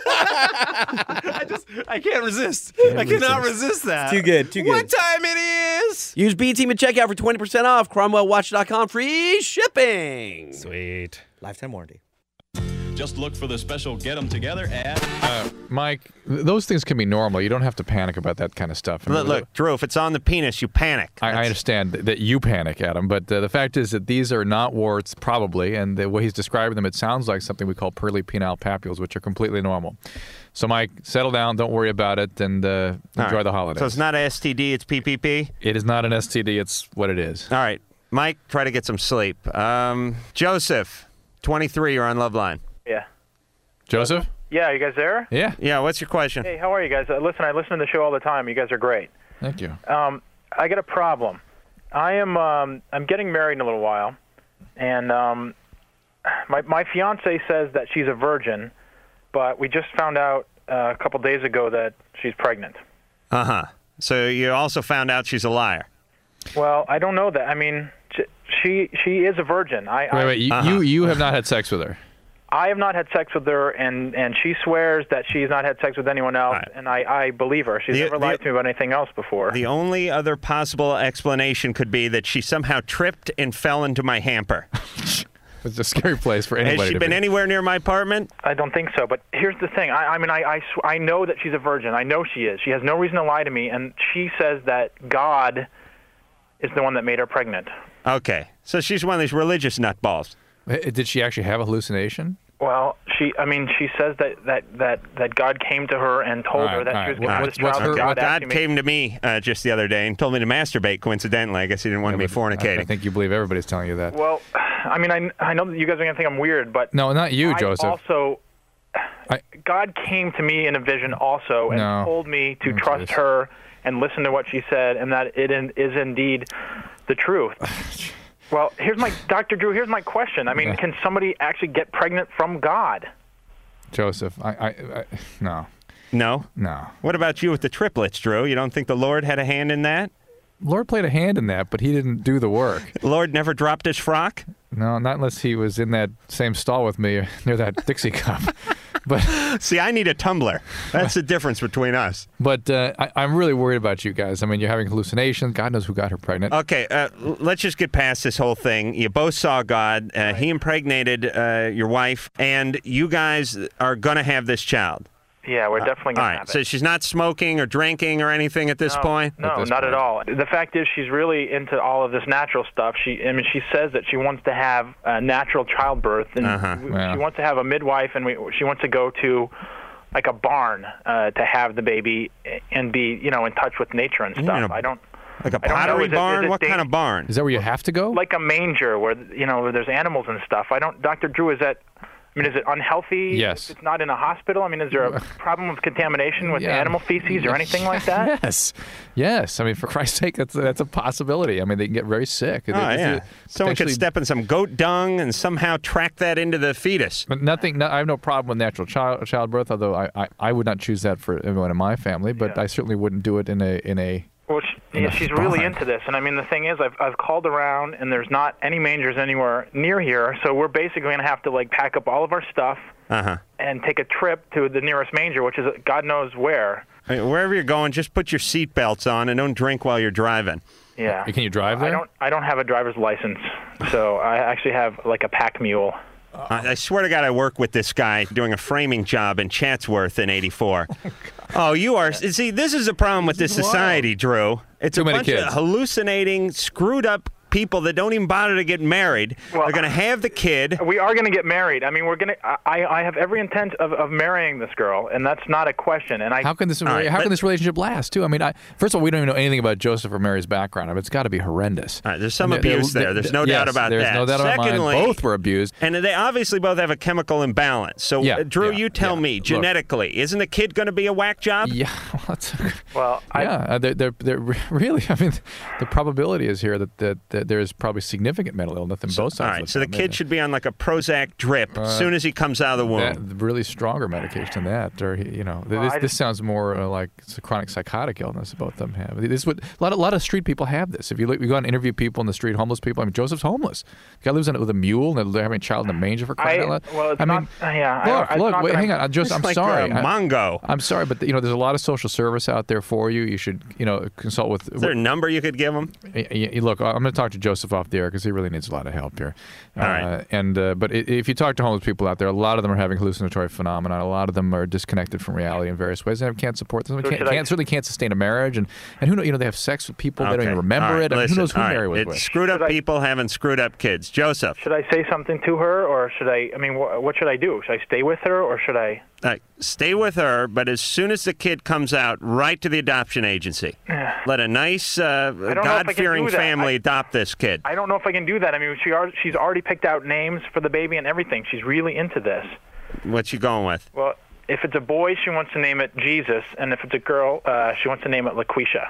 Speaker 4: I can't resist. I cannot resist that.
Speaker 5: Too good.
Speaker 4: What time it is?
Speaker 3: Use B Team at checkout for 20% off. CromwellWatch.com, free shipping.
Speaker 4: Sweet.
Speaker 5: Lifetime warranty.
Speaker 16: Just look for the special Get 'em Together ad.
Speaker 17: Mike, those things can be normal. You don't have to panic about that kind of stuff.
Speaker 18: Look, Drew, if it's on the penis, you panic.
Speaker 17: I understand that you panic, Adam, but the fact is that these are not warts, probably, and the way he's describing them, it sounds like something we call pearly penile papules, which are completely normal. So, Mike, settle down, don't worry about it, and enjoy the holidays.
Speaker 18: So it's not an STD, it's PPP?
Speaker 17: It is not an STD, it's what it is.
Speaker 18: All right. Mike, try to get some sleep. Joseph, 23, you're on Loveline.
Speaker 19: Yeah.
Speaker 17: Joseph?
Speaker 19: Yeah, you guys there?
Speaker 17: Yeah.
Speaker 18: Yeah, what's your question?
Speaker 19: Hey, how are you guys? Listen, I listen to the show all the time. You guys are great.
Speaker 17: Thank you.
Speaker 19: I got a problem. I'm getting married in a little while, and my fiance says that she's a virgin, but we just found out a couple days ago that she's pregnant.
Speaker 18: Uh-huh. So you also found out she's a liar.
Speaker 19: Well, I don't know that. I mean, she is a virgin.
Speaker 17: Wait, you have not had sex with her?
Speaker 19: I have not had sex with her, and she swears that she's not had sex with anyone else, and I believe her. She's never lied to me about anything else before.
Speaker 18: The only other possible explanation could be that she somehow tripped and fell into my hamper.
Speaker 17: It's a scary place for anybody to be.
Speaker 18: Has she been anywhere near my apartment?
Speaker 19: I don't think so, but here's the thing. I know that she's a virgin. I know she is. She has no reason to lie to me, and she says that God is the one that made her pregnant.
Speaker 18: Okay, so she's one of these religious nutballs.
Speaker 17: Did she actually have a hallucination?
Speaker 19: Well, she says that God came to her and told her that she was going to have this child.
Speaker 18: God came to me just the other day and told me to masturbate, coincidentally. I guess he didn't want me fornicating.
Speaker 17: I think you believe everybody's telling you that.
Speaker 19: Well, I know that you guys are going to think I'm weird, but...
Speaker 17: No, not you, Joseph.
Speaker 19: God came to me in a vision also and told me to trust her and listen to what she said, and that it is indeed the truth. Well, Dr. Drew, here's my question. I mean, can somebody actually get pregnant from God?
Speaker 17: Joseph, no.
Speaker 18: No?
Speaker 17: No.
Speaker 18: What about you with the triplets, Drew? You don't think the Lord had a hand in that?
Speaker 17: Lord played a hand in that, but he didn't do the work.
Speaker 18: The Lord never dropped his frock?
Speaker 17: No, not unless he was in that same stall with me near that Dixie cup. But
Speaker 18: see, I need a tumbler. That's the difference between us.
Speaker 17: But I'm really worried about you guys. I mean, you're having hallucinations. God knows who got her pregnant.
Speaker 18: Okay, let's just get past this whole thing. You both saw God. He impregnated your wife, and you guys are going to have this child.
Speaker 19: Yeah, we're definitely going to have it.
Speaker 18: So she's not smoking or drinking or anything at this point?
Speaker 19: No, not at all. The fact is she's really into all of this natural stuff. She says that she wants to have a natural childbirth, and she wants to have a midwife, and she wants to go to like a barn to have the baby and be, in touch with nature and stuff.
Speaker 18: Like a pottery barn? What kind of barn?
Speaker 17: Is that where you have to go?
Speaker 19: Like a manger where, where there's animals and stuff. Dr. Drew, is it unhealthy?
Speaker 17: Yes.
Speaker 19: If it's not in a hospital? Is there a problem with contamination with animal feces or anything like that?
Speaker 17: Yes. For Christ's sake, that's a possibility. They can get very sick.
Speaker 18: Someone could step in some goat dung and somehow track that into the fetus.
Speaker 17: But I have no problem with natural childbirth, although I would not choose that for everyone in my family, but I certainly wouldn't do it in a
Speaker 19: Well, she's really into this, and the thing is, I've called around, and there's not any mangers anywhere near here, so we're basically going to have to pack up all of our stuff and take a trip to the nearest manger, which is God knows where.
Speaker 18: Wherever you're going, just put your seatbelts on and don't drink while you're driving.
Speaker 19: Yeah.
Speaker 17: Can you drive there?
Speaker 19: I don't have a driver's license, so I actually have a pack mule.
Speaker 18: I swear to God, I work with this guy doing a framing job in Chatsworth in '84. Oh, you are. See, this is a problem with this society, Drew. It's a bunch of hallucinating, screwed up people that don't even bother to get married. They're going to have the kid.
Speaker 19: We are going to get married. We're going to. I have every intent of marrying this girl, and that's not a question. And
Speaker 17: how can this relationship last too? First of all, we don't even know anything about Joseph or Mary's background. It's got to be horrendous.
Speaker 18: There's some abuse there. There's no doubt about that.
Speaker 17: There's no doubt about mine. Both were abused,
Speaker 18: and they obviously both have a chemical imbalance. So, Drew, you tell me, genetically, isn't the kid going to be a whack job?
Speaker 17: Yeah. They're really. The probability is here that there's probably significant mental illness in both sides.
Speaker 18: All right, so the kid should be on a Prozac drip as soon as he comes out of the womb.
Speaker 17: Really stronger medication than that, or this sounds more like it's a chronic psychotic illness both of them have. This is what a lot of street people have. This. If you go and interview people in the street, homeless people. Joseph's homeless. The guy lives with a mule, and they're having a child in a manger for crying out loud.
Speaker 19: Well, it's not. Yeah.
Speaker 17: Look, wait, hang on. I'm sorry.
Speaker 18: Mongo.
Speaker 17: I'm sorry, but there's a lot of social service out there for you. You should consult with.
Speaker 18: Is there a number you could give him?
Speaker 17: Look, I'm going to talk to Joseph off the air because he really needs a lot of help here.
Speaker 18: All right.
Speaker 17: But if you talk to homeless people out there, a lot of them are having hallucinatory phenomena. A lot of them are disconnected from reality in various ways. They can't support them. Certainly can't sustain a marriage. And who knows? They have sex with people. They don't even remember it.
Speaker 18: Listen,
Speaker 17: who knows who Mary was with?
Speaker 18: It's screwed up people having screwed up kids. Joseph.
Speaker 19: Should I say something to her, or should I? What should I do? Should I stay with her, or should I?
Speaker 18: Stay with her, but as soon as the kid comes out, right to the adoption agency. Let a nice, God-fearing family adopt this kid.
Speaker 19: I don't know if I can do that. She's already picked out names for the baby and everything. She's really into this.
Speaker 18: What's she going with?
Speaker 19: Well, if it's a boy, she wants to name it Jesus, and if it's a girl, she wants to name it LaQuisha.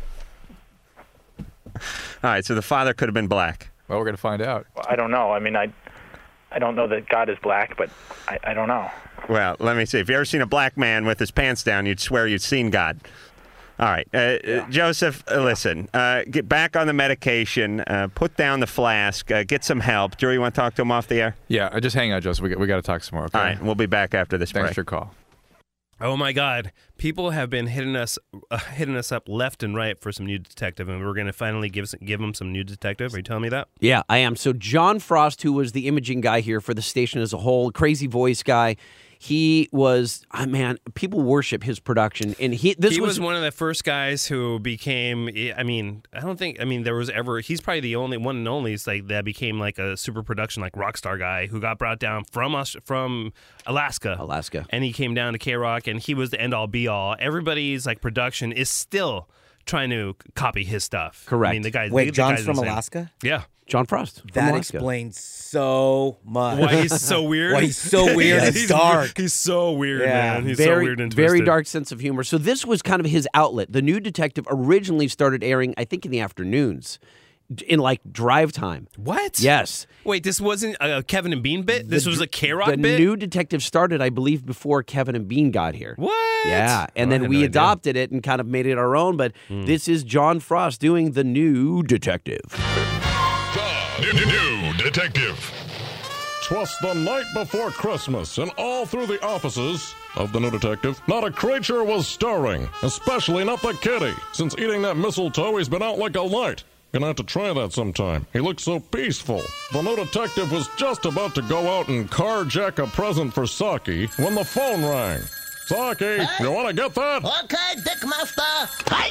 Speaker 18: All right, so the father could have been black.
Speaker 17: Well, we're going to find out.
Speaker 19: Well, I don't know. I don't know that God is black, but I don't know.
Speaker 18: Well, let me see. If you ever seen a black man with his pants down, you'd swear you'd seen God. All right. Joseph, listen, get back on the medication, put down the flask, get some help. Drew, you want to talk to him off the air?
Speaker 17: Yeah, just hang on, Joseph. We got to talk some more, okay?
Speaker 18: All right, we'll be back after this break.
Speaker 17: Thanks for your call.
Speaker 4: Oh my God! People have been hitting us up left and right for some new detective, and we're going to finally give them some new detective. Are you telling me that?
Speaker 3: Yeah, I am. So John Frost, who was the imaging guy here for the station as a whole, crazy voice guy. He was, people worship his production, and he was
Speaker 4: one of the first guys who became. I don't think there was ever. He's probably the only one and only that became like a super production, like rock star guy who got brought down from Alaska, and he came down to K-Rock, and he was the end all be all. Everybody's production is still trying to copy his stuff.
Speaker 3: Correct.
Speaker 4: The guy.
Speaker 5: Wait, John's from Alaska?
Speaker 4: Yeah.
Speaker 3: John Frost.
Speaker 5: That explains so much.
Speaker 4: Why he's so weird?
Speaker 5: Why he's so weird and dark.
Speaker 4: He's so weird, man. He's so weird and twisted.
Speaker 3: Very dark sense of humor. So this was kind of his outlet. The New Detective originally started airing, I think, in the afternoons. In drive time.
Speaker 4: What?
Speaker 3: Yes.
Speaker 4: Wait, this wasn't a Kevin and Bean bit? This was a K-Rock bit?
Speaker 3: The New Detective started, I believe, before Kevin and Bean got here.
Speaker 4: What?
Speaker 3: Yeah, and then we adopted it and kind of made it our own, but this is John Frost doing The New Detective.
Speaker 11: The New Detective.
Speaker 20: 'twas the night before Christmas, and all through the offices of the new detective, not a creature was stirring, especially not the kitty. Since eating that mistletoe, he's been out like a light. Gonna have to try that sometime. He looks so peaceful. The new detective was just about to go out and carjack a present for Saki when the phone rang. Saki, you want to get that?
Speaker 21: Okay, Dick Master. Hi.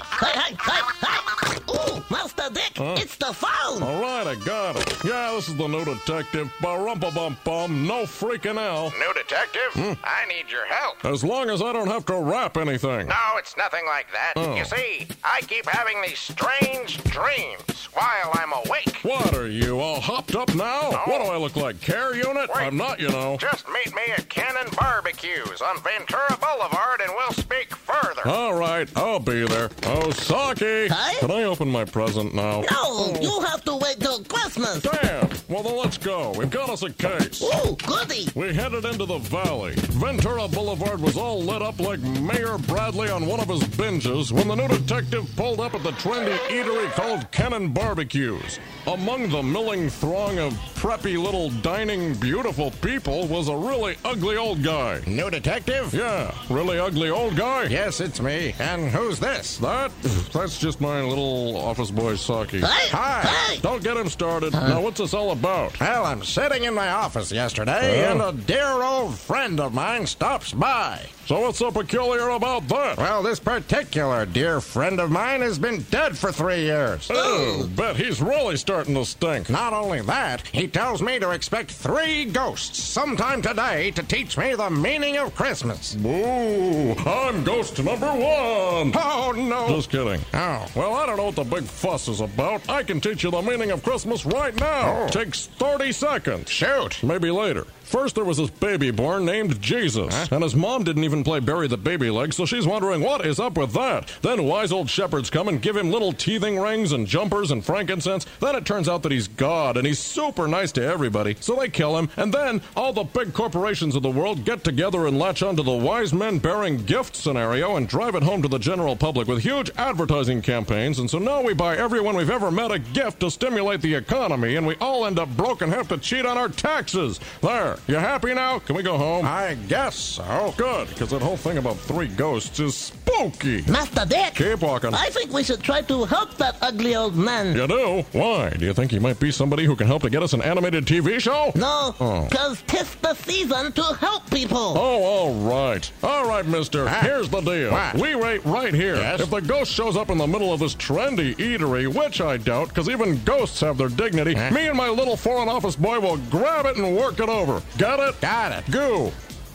Speaker 21: Ooh, Master Dick, it's the phone.
Speaker 20: All right, I got it. Yeah, this is the new detective. Ba-rum-ba-bum-bum. No freaking out.
Speaker 7: New detective, I need your help.
Speaker 20: As long as I don't have to wrap anything.
Speaker 7: No, it's nothing like that. You see, I keep having these strange dreams while I'm awake.
Speaker 20: What are you, all hopped up now?
Speaker 7: No.
Speaker 20: What do I look like, care unit?
Speaker 7: Wait.
Speaker 20: I'm not, you know.
Speaker 7: Just meet me at Cannon Barbecues on Ventura Boulevard and we'll speak further.
Speaker 20: All right, I'll be there. Oh, Saki.
Speaker 21: Hi?
Speaker 20: Can I open my present now?
Speaker 21: No, you have to wait till Christmas.
Speaker 20: Damn. Well, then let's go. We've got us a case.
Speaker 21: Ooh, goody.
Speaker 20: We headed into the valley. Ventura Boulevard was all lit up like Mayor Bradley on one of his binges when the new detective pulled up at the trendy eatery called Cannon Barbecues. Among the milling throng of preppy little dining beautiful people was a really ugly old guy.
Speaker 7: New detective?
Speaker 20: Yeah, really ugly old guy.
Speaker 7: Yes, it's me. And who's this?
Speaker 20: That's just my little office boy, Saki.
Speaker 7: Hi.
Speaker 20: Don't get him started. Now, what's this all about?
Speaker 7: Well, I'm sitting in my office yesterday, and a dear old friend of mine stops by.
Speaker 20: So what's so peculiar about that?
Speaker 7: Well, this particular dear friend of mine has been dead for 3 years.
Speaker 20: Oh, bet he's really starting to stink.
Speaker 7: Not only that, he tells me to expect 3 ghosts sometime today to teach me the meaning of Christmas.
Speaker 20: Ooh, I'm ghost number 1.
Speaker 7: Oh, no.
Speaker 20: Just kidding.
Speaker 7: Oh.
Speaker 20: Well, I don't know what the big fuss is about. I can teach you the meaning of Christmas right now.
Speaker 7: Oh.
Speaker 20: Takes 30 seconds.
Speaker 7: Shoot.
Speaker 20: Maybe later. First, there was this baby born named Jesus, and his mom didn't even play bury the baby leg, so she's wondering what is up with that. Then wise old shepherds come and give him little teething rings and jumpers and frankincense. Then it turns out that he's God, and he's super nice to everybody, so they kill him. And then all the big corporations of the world get together and latch onto the wise men bearing gifts scenario and drive it home to the general public with huge advertising campaigns. And so now we buy everyone we've ever met a gift to stimulate the economy, and we all end up broke and have to cheat on our taxes. There. You happy now? Can we go home?
Speaker 7: I guess so.
Speaker 20: Good, because that whole thing about 3 ghosts is spooky.
Speaker 21: Master Dick.
Speaker 20: Keep walking.
Speaker 21: I think we should try to help that ugly old man.
Speaker 20: You do? Why? Do you think he might be somebody who can help to get us an animated TV show?
Speaker 21: No, because 'tis the season to help people.
Speaker 20: Oh, all right. All right, mister. Here's the deal.
Speaker 7: What?
Speaker 20: We rate right here.
Speaker 7: Yes?
Speaker 20: If the ghost shows up in the middle of this trendy eatery, which I doubt, because even ghosts have their dignity, me and my little foreign office boy will grab it and work it over. Got it?
Speaker 7: Got it.
Speaker 20: Goo.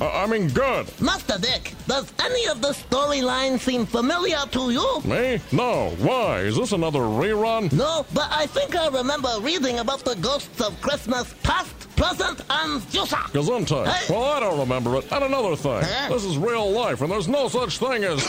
Speaker 20: Good.
Speaker 21: Master Dick, does any of the storyline seem familiar to you?
Speaker 20: Me? No. Why? Is this another rerun?
Speaker 21: No, but I think I remember reading about the ghosts of Christmas past, present, and future.
Speaker 20: Gesundheit.
Speaker 21: Hey.
Speaker 20: Well, I don't remember it. And another thing. This is real life, and there's no such thing as...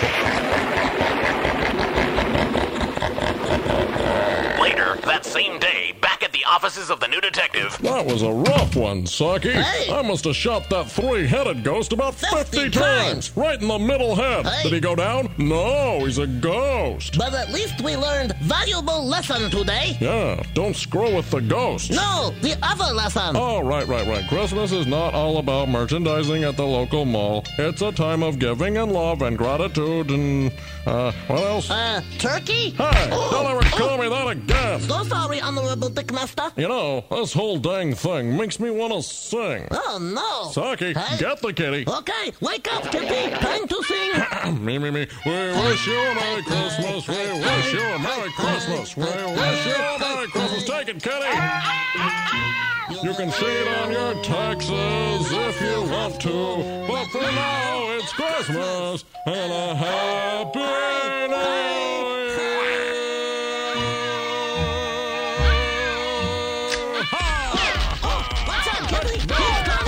Speaker 22: Later, that same day, back at the offices of the new detective.
Speaker 20: That was a rough one, Saki.
Speaker 21: Hey.
Speaker 20: I must have shot that 3-headed ghost about 50 times. Right in the middle head.
Speaker 21: Hey.
Speaker 20: Did he go down? No, he's a ghost.
Speaker 21: But at least we learned valuable lesson today.
Speaker 20: Yeah, don't screw with the ghosts.
Speaker 21: No, the other lesson.
Speaker 20: Oh, right. Christmas is not all about merchandising at the local mall. It's a time of giving and love and gratitude and, what else?
Speaker 21: Turkey?
Speaker 20: Hey, don't ever call me that again.
Speaker 21: So sorry, Honorable Dick Master.
Speaker 20: You know, this whole dang thing makes me want to sing.
Speaker 21: Oh, no.
Speaker 20: Saki, get the kitty.
Speaker 21: Okay, wake up, kitty. Time to sing.
Speaker 20: Me. We wish you a Merry Christmas. We wish you a Merry Christmas. We wish you a Merry Christmas. Take it, kitty. You can see it on your taxes if you want to. But for now, it's Christmas and a Happy New Year.
Speaker 21: What's up, kitty? He's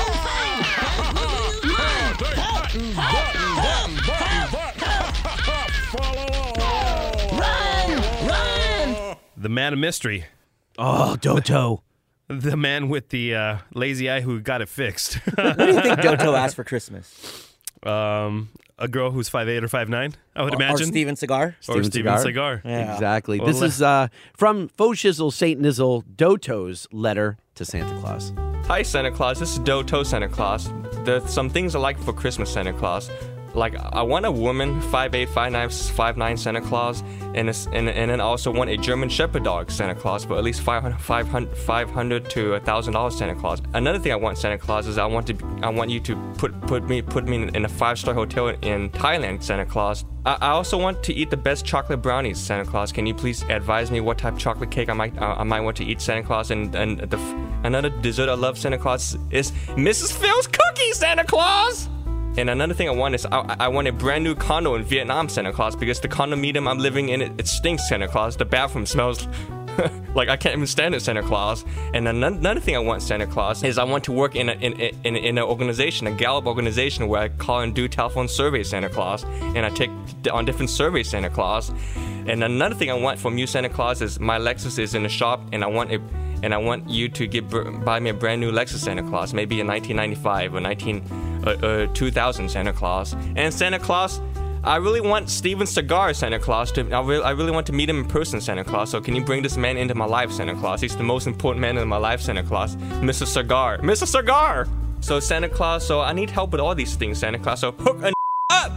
Speaker 21: Run!
Speaker 4: The man of mystery.
Speaker 5: Oh, Doto.
Speaker 4: The man with the lazy eye who got it fixed.
Speaker 5: What do you think Doto asked for Christmas?
Speaker 4: A girl who's 5'8" or 5'9", I would imagine.
Speaker 5: Or Steven Cigar.
Speaker 4: Or Steven Cigar.
Speaker 5: Yeah.
Speaker 3: Exactly.
Speaker 4: Well,
Speaker 3: This is from Faux Shizzle Saint Nizzle Doto's letter to Santa Claus.
Speaker 1: Hi, Santa Claus. This is Doto Santa Claus. There's some things I like for Christmas, Santa Claus. Like, I want a woman, 5'8", 5'9", 5'9", Santa Claus, and then I also want a German Shepherd dog, Santa Claus, for at least $500 to $1,000, Santa Claus. Another thing I want, Santa Claus, is I want you to put me in a 5-star hotel in Thailand, Santa Claus. I also want to eat the best chocolate brownies, Santa Claus. Can you please advise me what type of chocolate cake I might want to eat, Santa Claus? And another dessert I love, Santa Claus, is Mrs. Phil's cookies, Santa Claus. And another thing I want is I want a brand new condo in Vietnam, Santa Claus, because the condominium I'm living in, it stinks, Santa Claus. The bathroom smells like I can't even stand it, Santa Claus. And another thing I want, Santa Claus, is I want to work in an organization, a Gallup organization, where I call and do telephone surveys, Santa Claus, and I take on different surveys, Santa Claus. And another thing I want from you, Santa Claus, is my Lexus is in the shop, and I want you to buy me a brand new Lexus, Santa Claus, maybe a 1995 or 2000 Santa Claus. And Santa Claus, I really want Steven Seagal, Santa Claus. I really want to meet him in person, Santa Claus. So can you bring this man into my life, Santa Claus? He's the most important man in my life, Santa Claus. Mr. Seagal. Mr. Seagal! So Santa Claus, so I need help with all these things, Santa Claus. So hook a up!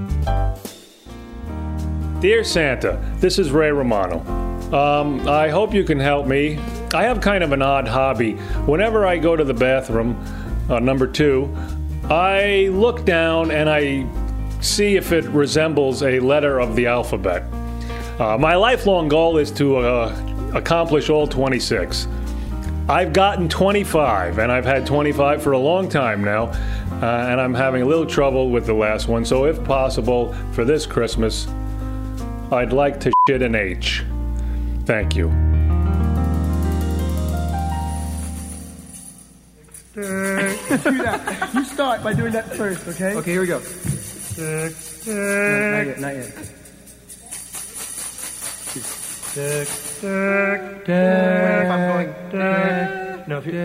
Speaker 2: Dear Santa, this is Ray Romano. I hope you can help me. I have kind of an odd hobby. Whenever I go to the bathroom, number 2, I look down and I see if it resembles a letter of the alphabet. My lifelong goal is to accomplish all 26. I've gotten 25, and I've had 25 for a long time now, and I'm having a little trouble with the last one. So if possible, for this Christmas, I'd like to shit an H. Thank you.
Speaker 23: Do that. You start by doing that first, okay? Okay, here we go. No, not yet. If I'm going. No, if you.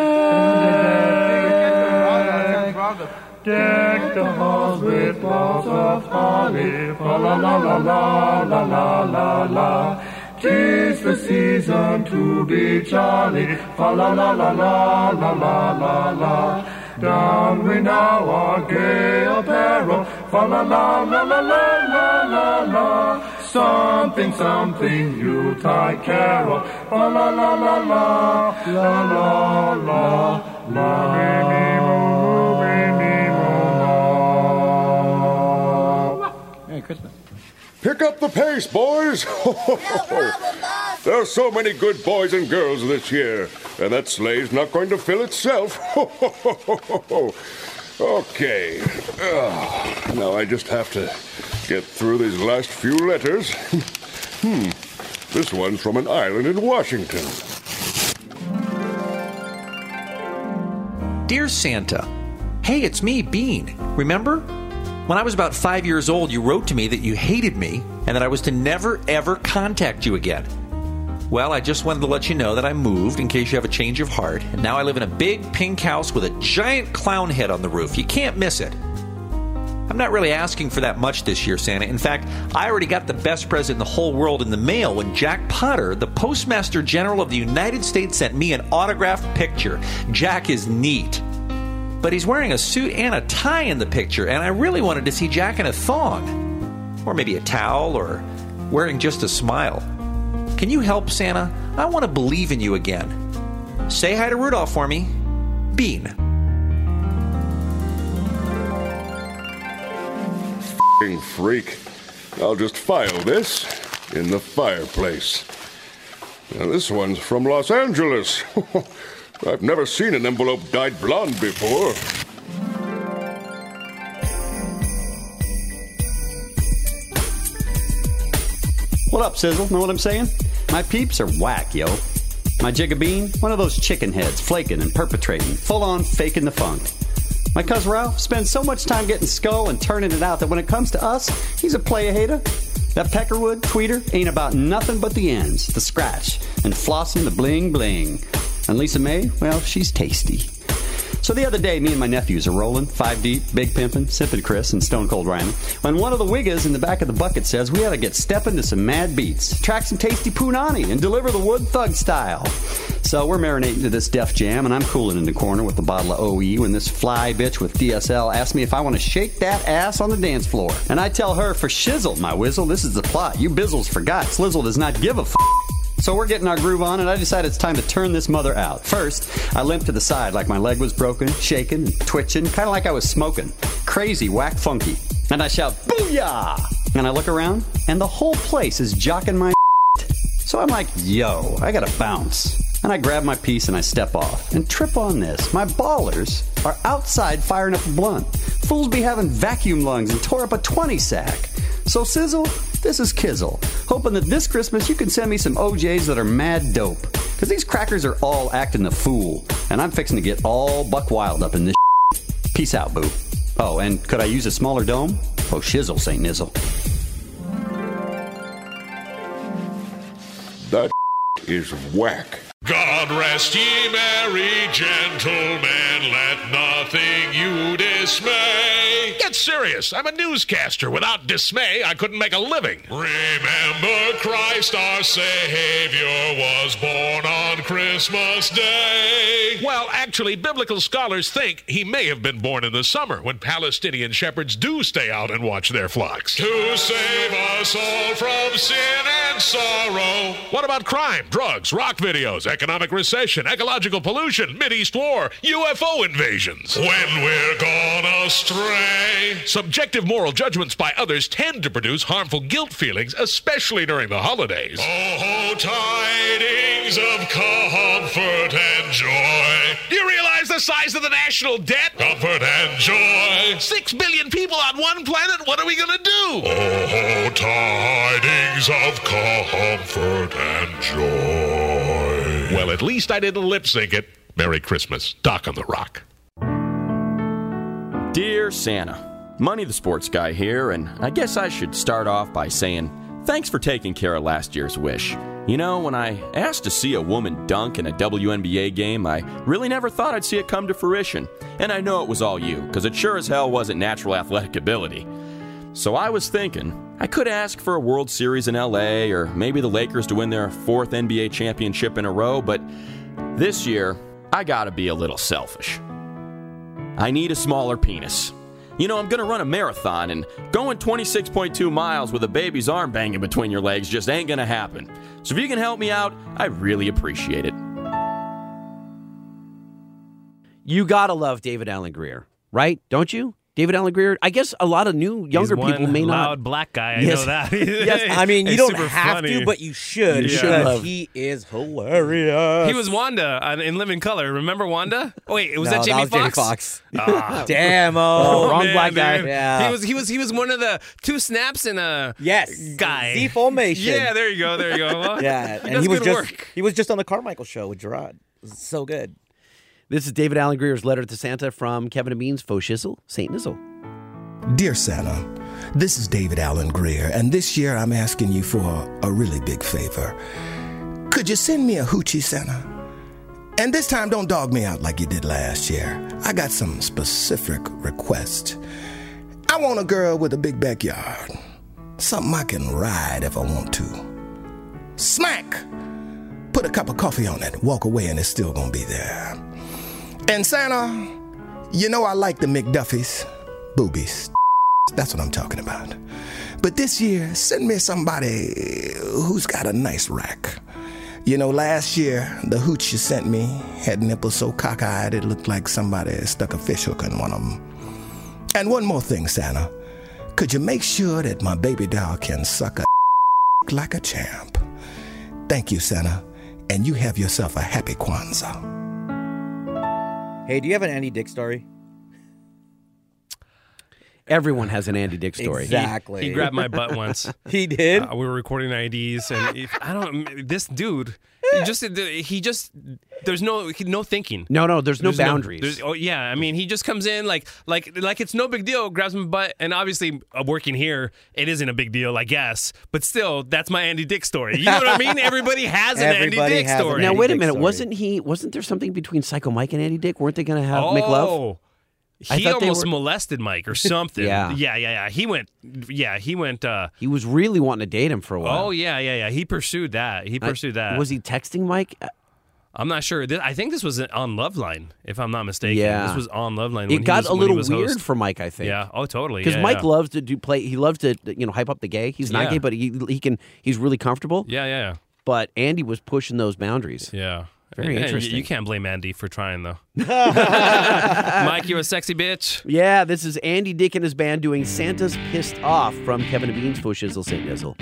Speaker 23: Deck the halls with balls of holly, fa la la la la la la la la. 'Tis the season to be jolly, fa la la la la la la la la. Down we now our gay apparel, fa la la la la la la la la. Something, something, Yuletide carol, fa la la la la la la la la. Merry Christmas.
Speaker 20: Pick up the pace, boys! There are so many good boys and girls this year, and that sleigh's not going to fill itself. Okay. Now I just have to get through these last few letters. This one's from an island in Washington.
Speaker 24: Dear Santa, hey, it's me, Bean. Remember? When I was about 5 years old, you wrote to me that you hated me and that I was to never, ever contact you again. Well, I just wanted to let you know that I moved in case you have a change of heart, and now I live in a big pink house with a giant clown head on the roof. You can't miss it. I'm not really asking for that much this year, Santa. In fact, I already got the best present in the whole world in the mail when Jack Potter, the Postmaster General of the United States, sent me an autographed picture. Jack is neat. But he's wearing a suit and a tie in the picture, and I really wanted to see Jack in a thong. Or maybe a towel, or wearing just a smile. Can you help, Santa? I want to believe in you again. Say hi to Rudolph for me. Bean.
Speaker 20: F***ing freak. I'll just file this in the fireplace. Now, this one's from Los Angeles. I've never seen an envelope dyed blonde before.
Speaker 25: What up, Sizzle? Know what I'm saying? My peeps are whack, yo. My Jigga Bean, one of those chicken heads, flaking and perpetrating, full-on faking the funk. My cuz Ralph spends so much time getting skull and turning it out that when it comes to us, he's a playa hater. That Peckerwood tweeter ain't about nothing but the ends, the scratch, and flossing the bling-bling. And Lisa May, well, she's tasty. So the other day, me and my nephews are rolling, 5 deep, big pimpin', sippin' Chris, and stone cold rhyming, when one of the wiggas in the back of the bucket says we ought to get steppin' to some mad beats, track some tasty punani, and deliver the wood thug style. So we're marinating to this Def Jam, and I'm cooling in the corner with a bottle of OE when this fly bitch with DSL asks me if I want to shake that ass on the dance floor. And I tell her, for shizzle, my whizzle, this is the plot. You bizzles forgot. Slizzle does not give a f***. So we're getting our groove on, and I decided it's time to turn this mother out. First, I limped to the side like my leg was broken, shaking, and twitching, kind of like I was smoking. Crazy, whack funky. And I shout, booyah! And I look around, and the whole place is jocking my So I'm like, yo, I gotta bounce. And I grab my piece and I step off. And trip on this. My ballers are outside firing up a blunt. Fools be having vacuum lungs and tore up a 20 sack. So Sizzle, this is Kizzle. Hoping that this Christmas you can send me some OJs that are mad dope. Because these crackers are all acting the fool. And I'm fixing to get all buck wild up in this Peace out, boo. Oh, and could I use a smaller dome? Oh, shizzle, St. Nizzle.
Speaker 6: That is whack.
Speaker 8: God rest ye merry gentlemen, let nothing you dismay.
Speaker 9: Get serious. I'm a newscaster. Without dismay, I couldn't make a living.
Speaker 8: Remember Christ our Savior was born on Christmas Day.
Speaker 9: Well, actually, biblical scholars think he may have been born in the summer when Palestinian shepherds do stay out and watch their flocks.
Speaker 8: To save us all from sin and sorrow.
Speaker 9: What about crime, drugs, rock videos, economic recession, ecological pollution, Mideast war, UFO invasions?
Speaker 8: When we're gone astray.
Speaker 9: Subjective moral judgments by others tend to produce harmful guilt feelings, especially during the holidays.
Speaker 8: Oh, tidings of comfort and joy.
Speaker 9: Do you realize the size of the national debt?
Speaker 8: Comfort and joy.
Speaker 9: 6 billion people on one planet, what are we going to do?
Speaker 8: Oh, tidings of comfort and joy.
Speaker 9: Well, at least I didn't lip sync it. Merry Christmas, Doc on the Rock.
Speaker 10: Dear Santa, Money the Sports Guy here, and I guess I should start off by saying thanks for taking care of last year's wish. You know, when I asked to see a woman dunk in a WNBA game, I really never thought I'd see it come to fruition. And I know it was all you, because it sure as hell wasn't natural athletic ability. So I was thinking, I could ask for a World Series in LA, or maybe the Lakers to win their 4th NBA championship in a row, but this year, I gotta be a little selfish. I need a smaller penis. You know, I'm gonna run a marathon, and going 26.2 miles with a baby's arm banging between your legs just ain't gonna happen. So if you can help me out, I really appreciate it.
Speaker 3: You gotta love David Alan Grier, right? Don't you? David Alan Grier. I guess a lot of younger people may not.
Speaker 4: Loud black guy. I know that.
Speaker 5: Yes, I mean you don't have to, but you should. Because he is hilarious.
Speaker 4: He was Wanda in Living Color. Remember Wanda? Oh wait, was that
Speaker 5: Jamie
Speaker 4: Foxx?
Speaker 5: Foxx. Damn!
Speaker 3: Wrong black guy.
Speaker 4: Dude.
Speaker 5: Yeah.
Speaker 4: He was one of the 2 snaps in a guy.
Speaker 5: Z Formation.
Speaker 4: Yeah, there you go. Well,
Speaker 5: yeah, and he was just on the Carmichael show with Gerard. It was so good.
Speaker 3: This is David Alan Grier's letter to Santa from Kevin and Bean's Faux Shizzle, St. Nizzle.
Speaker 12: Dear Santa, this is David Alan Grier, and this year I'm asking you for a really big favor. Could you send me a hoochie, Santa? And this time don't dog me out like you did last year. I got some specific requests. I want a girl with a big backyard. Something I can ride if I want to. Smack! Put a cup of coffee on it, walk away, and it's still gonna be there. And Santa, you know I like the McDuffies, boobies. That's what I'm talking about. But this year, send me somebody who's got a nice rack. You know, last year, the hooch you sent me had nipples so cockeyed it looked like somebody stuck a fish hook in one of them. And one more thing, Santa. Could you make sure that my baby doll can suck a like a champ? Thank you, Santa. And you have yourself a happy Kwanzaa.
Speaker 5: Hey, do you have an Andy Dick story?
Speaker 3: Everyone has an Andy Dick story.
Speaker 5: Exactly.
Speaker 4: He grabbed my butt once.
Speaker 5: He did?
Speaker 4: We were recording IDs, and this dude, he just, there's no thinking.
Speaker 3: No, there's no boundaries.
Speaker 4: I mean, he just comes in like it's no big deal, grabs my butt, and obviously working here, it isn't a big deal, I guess. But still, that's my Andy Dick story. You know what I mean? Everybody has an Andy Dick story.
Speaker 3: Now, wait a minute. Wasn't there something between Psycho Mike and Andy Dick? Weren't they going to make love?
Speaker 4: He almost molested Mike or something.
Speaker 3: Yeah.
Speaker 4: He went.
Speaker 3: He was really wanting to date him for a while.
Speaker 4: Oh, yeah. He pursued that.
Speaker 3: Was he texting Mike?
Speaker 4: I'm not sure. I think this was on Loveline, if I'm not mistaken.
Speaker 3: Yeah.
Speaker 4: This was on Loveline.
Speaker 3: It got a little weird for Mike, I think.
Speaker 4: Yeah. Oh, totally.
Speaker 3: Because Mike loves to play. He loves to hype up the gay. He's not gay, but he's really comfortable.
Speaker 4: Yeah.
Speaker 3: But Andy was pushing those boundaries.
Speaker 4: Yeah.
Speaker 3: Very interesting.
Speaker 4: You can't blame Andy for trying, though. Mike, you a sexy bitch?
Speaker 3: Yeah, this is Andy Dick and his band doing Santa's Pissed Off from Kevin and Bean's Faux Shizzle St. Nizzle.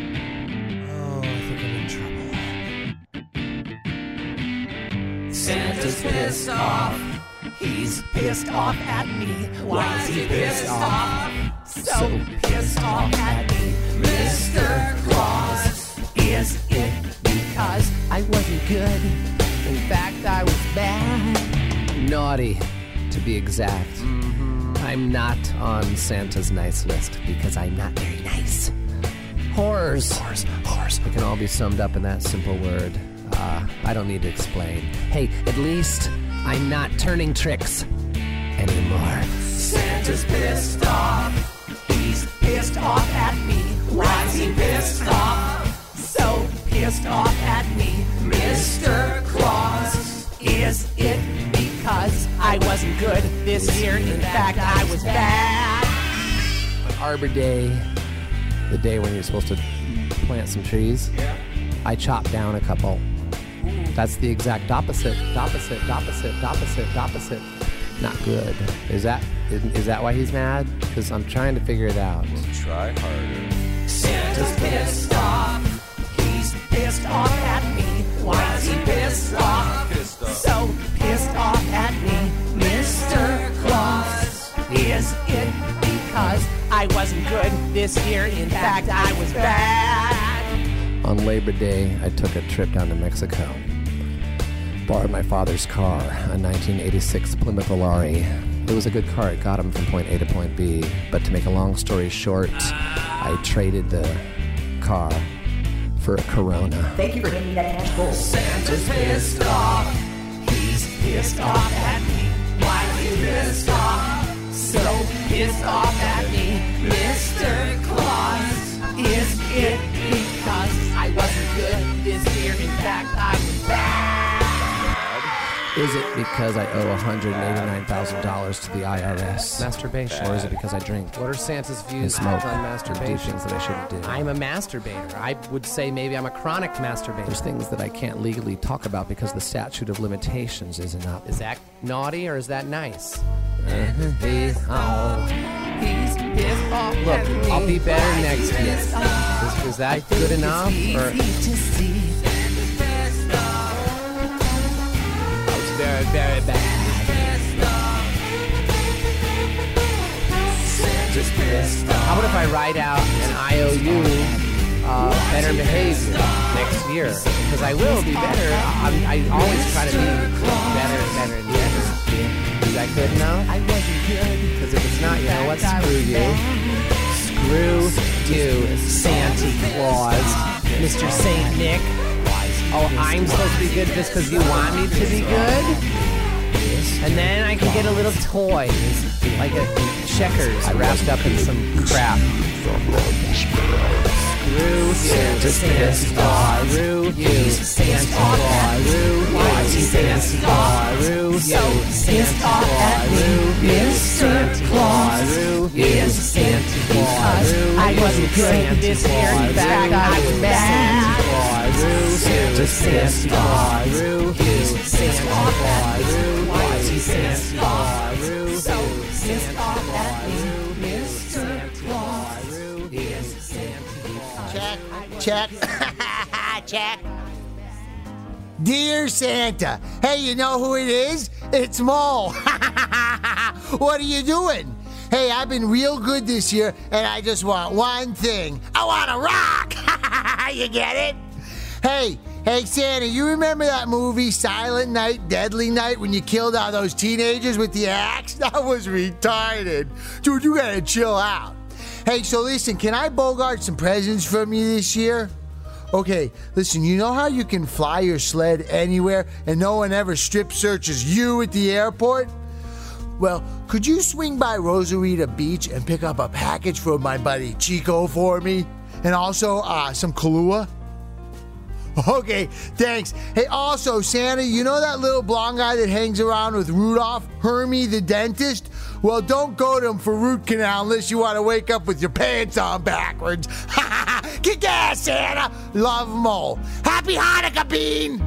Speaker 5: Oh, I think I'm in trouble.
Speaker 21: Santa's pissed off. He's pissed off at me. Why is he pissed off? So pissed off at me. Mr. Claus. Is it because I wasn't good? In fact, I was bad.
Speaker 13: Naughty, to be exact. I'm not on Santa's nice list because I'm not very nice. Horrors. It can all be summed up in that simple word. I don't need to explain. Hey, at least I'm not turning tricks anymore.
Speaker 21: Santa's pissed off. He's pissed off at me. Why is he pissed off? So pissed off at me, Mr. Claus. Is it because I wasn't good this year? In fact, I was bad.
Speaker 13: On Arbor Day, the day when you're supposed to plant some trees, I chopped down a couple. That's the exact opposite. Not good. Is that why he's mad? Because I'm trying to figure it out.
Speaker 1: We'll try harder.
Speaker 21: Santa's pissed off. He's pissed off at me. Why is he pissed off? So pissed off at me, Mr. Claus. Is it because I wasn't good this year? In fact, I was bad.
Speaker 13: On Labor Day, I took a trip down to Mexico. Borrowed my father's car, a 1986 Plymouth Volare. It was a good car. It got him from point A to point B. But to make a long story short, I traded the car for a Corona.
Speaker 21: Thank you for giving me that cash gold. Santa's pissed off. He's pissed off at me. Why is he pissed off? So pissed off at me, Mr. Claus. Is it because I wasn't good this year? In fact, I was bad.
Speaker 13: Is it because I owe $189,000 to the IRS? Masturbation. Or is it because I drink? What are Santa's and views smoke on and masturbation? do things that I shouldn't do? I'm a masturbator. I would say maybe I'm a chronic masturbator. There's things that I can't legally talk about because the statute of limitations isn't up. Is that naughty or is that nice?
Speaker 21: He's pissed off.
Speaker 13: Look, I'll be better next year. Is that good enough? Or very, very bad. How about if I write out an IOU better behavior next year? Because I will be better. I always try to be better and better and better. Is that good enough?
Speaker 21: I wasn't good.
Speaker 13: Because if it's not, you know what? Screw you. Screw you, Santa Claus, Mr. Saint Nick. Oh, I'm supposed to be good just because you want me to be good? And then I can get a little toy, like a checkers wrapped up in some crap. Screw you, Santa Claus. Screw you, Santa Claus. Screw you, Santa Claus. Screw you, Santa Claus.
Speaker 21: Mr. Claus is Santa Claus. I wasn't good this year. In fact, I was bad.
Speaker 13: Santa Claus.
Speaker 21: Pissed off at me. Why is he pissed off? So pissed off at me, Mr. Claus is Santa Claus.
Speaker 14: Check. Dear Santa, hey, you know who it is? It's Mo. What are you doing?
Speaker 15: Hey, I've been real good this year, and I just want one thing. I want to rock. You get it? Hey, Santa, you remember that movie Silent Night, Deadly Night when you killed all those teenagers with the axe? That was retarded. Dude, you gotta chill out. Hey, so listen, can I bogart some presents from you this year? Okay, listen, you know how you can fly your sled anywhere and no one ever strip searches you at the airport? Well, could you swing by Rosarita Beach and pick up a package from my buddy Chico for me? And also some Kahlua? Okay, thanks. Hey, also, Santa, you know that little blonde guy that hangs around with Rudolph, Hermie the dentist? Well, don't go to him for root canal unless you want to wake up with your pants on backwards. Kick ass, Santa. Love 'em all. Happy Hanukkah, Bean.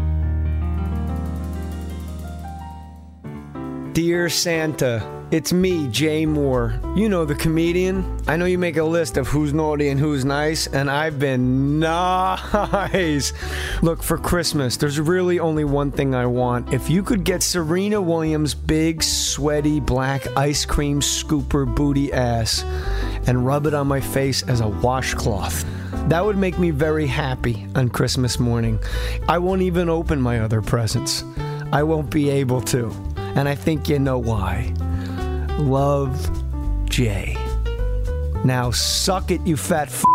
Speaker 16: Dear Santa, it's me, Jay Moore. You know, the comedian. I know you make a list of who's naughty and who's nice, and I've been nice. Look, for Christmas, there's really only one thing I want. If you could get Serena Williams' big, sweaty, black ice cream scooper booty ass and rub it on my face as a washcloth, that would make me very happy on Christmas morning. I won't even open my other presents. I won't be able to. And I think you know why. Love, Jay. Now suck it, you fat f***.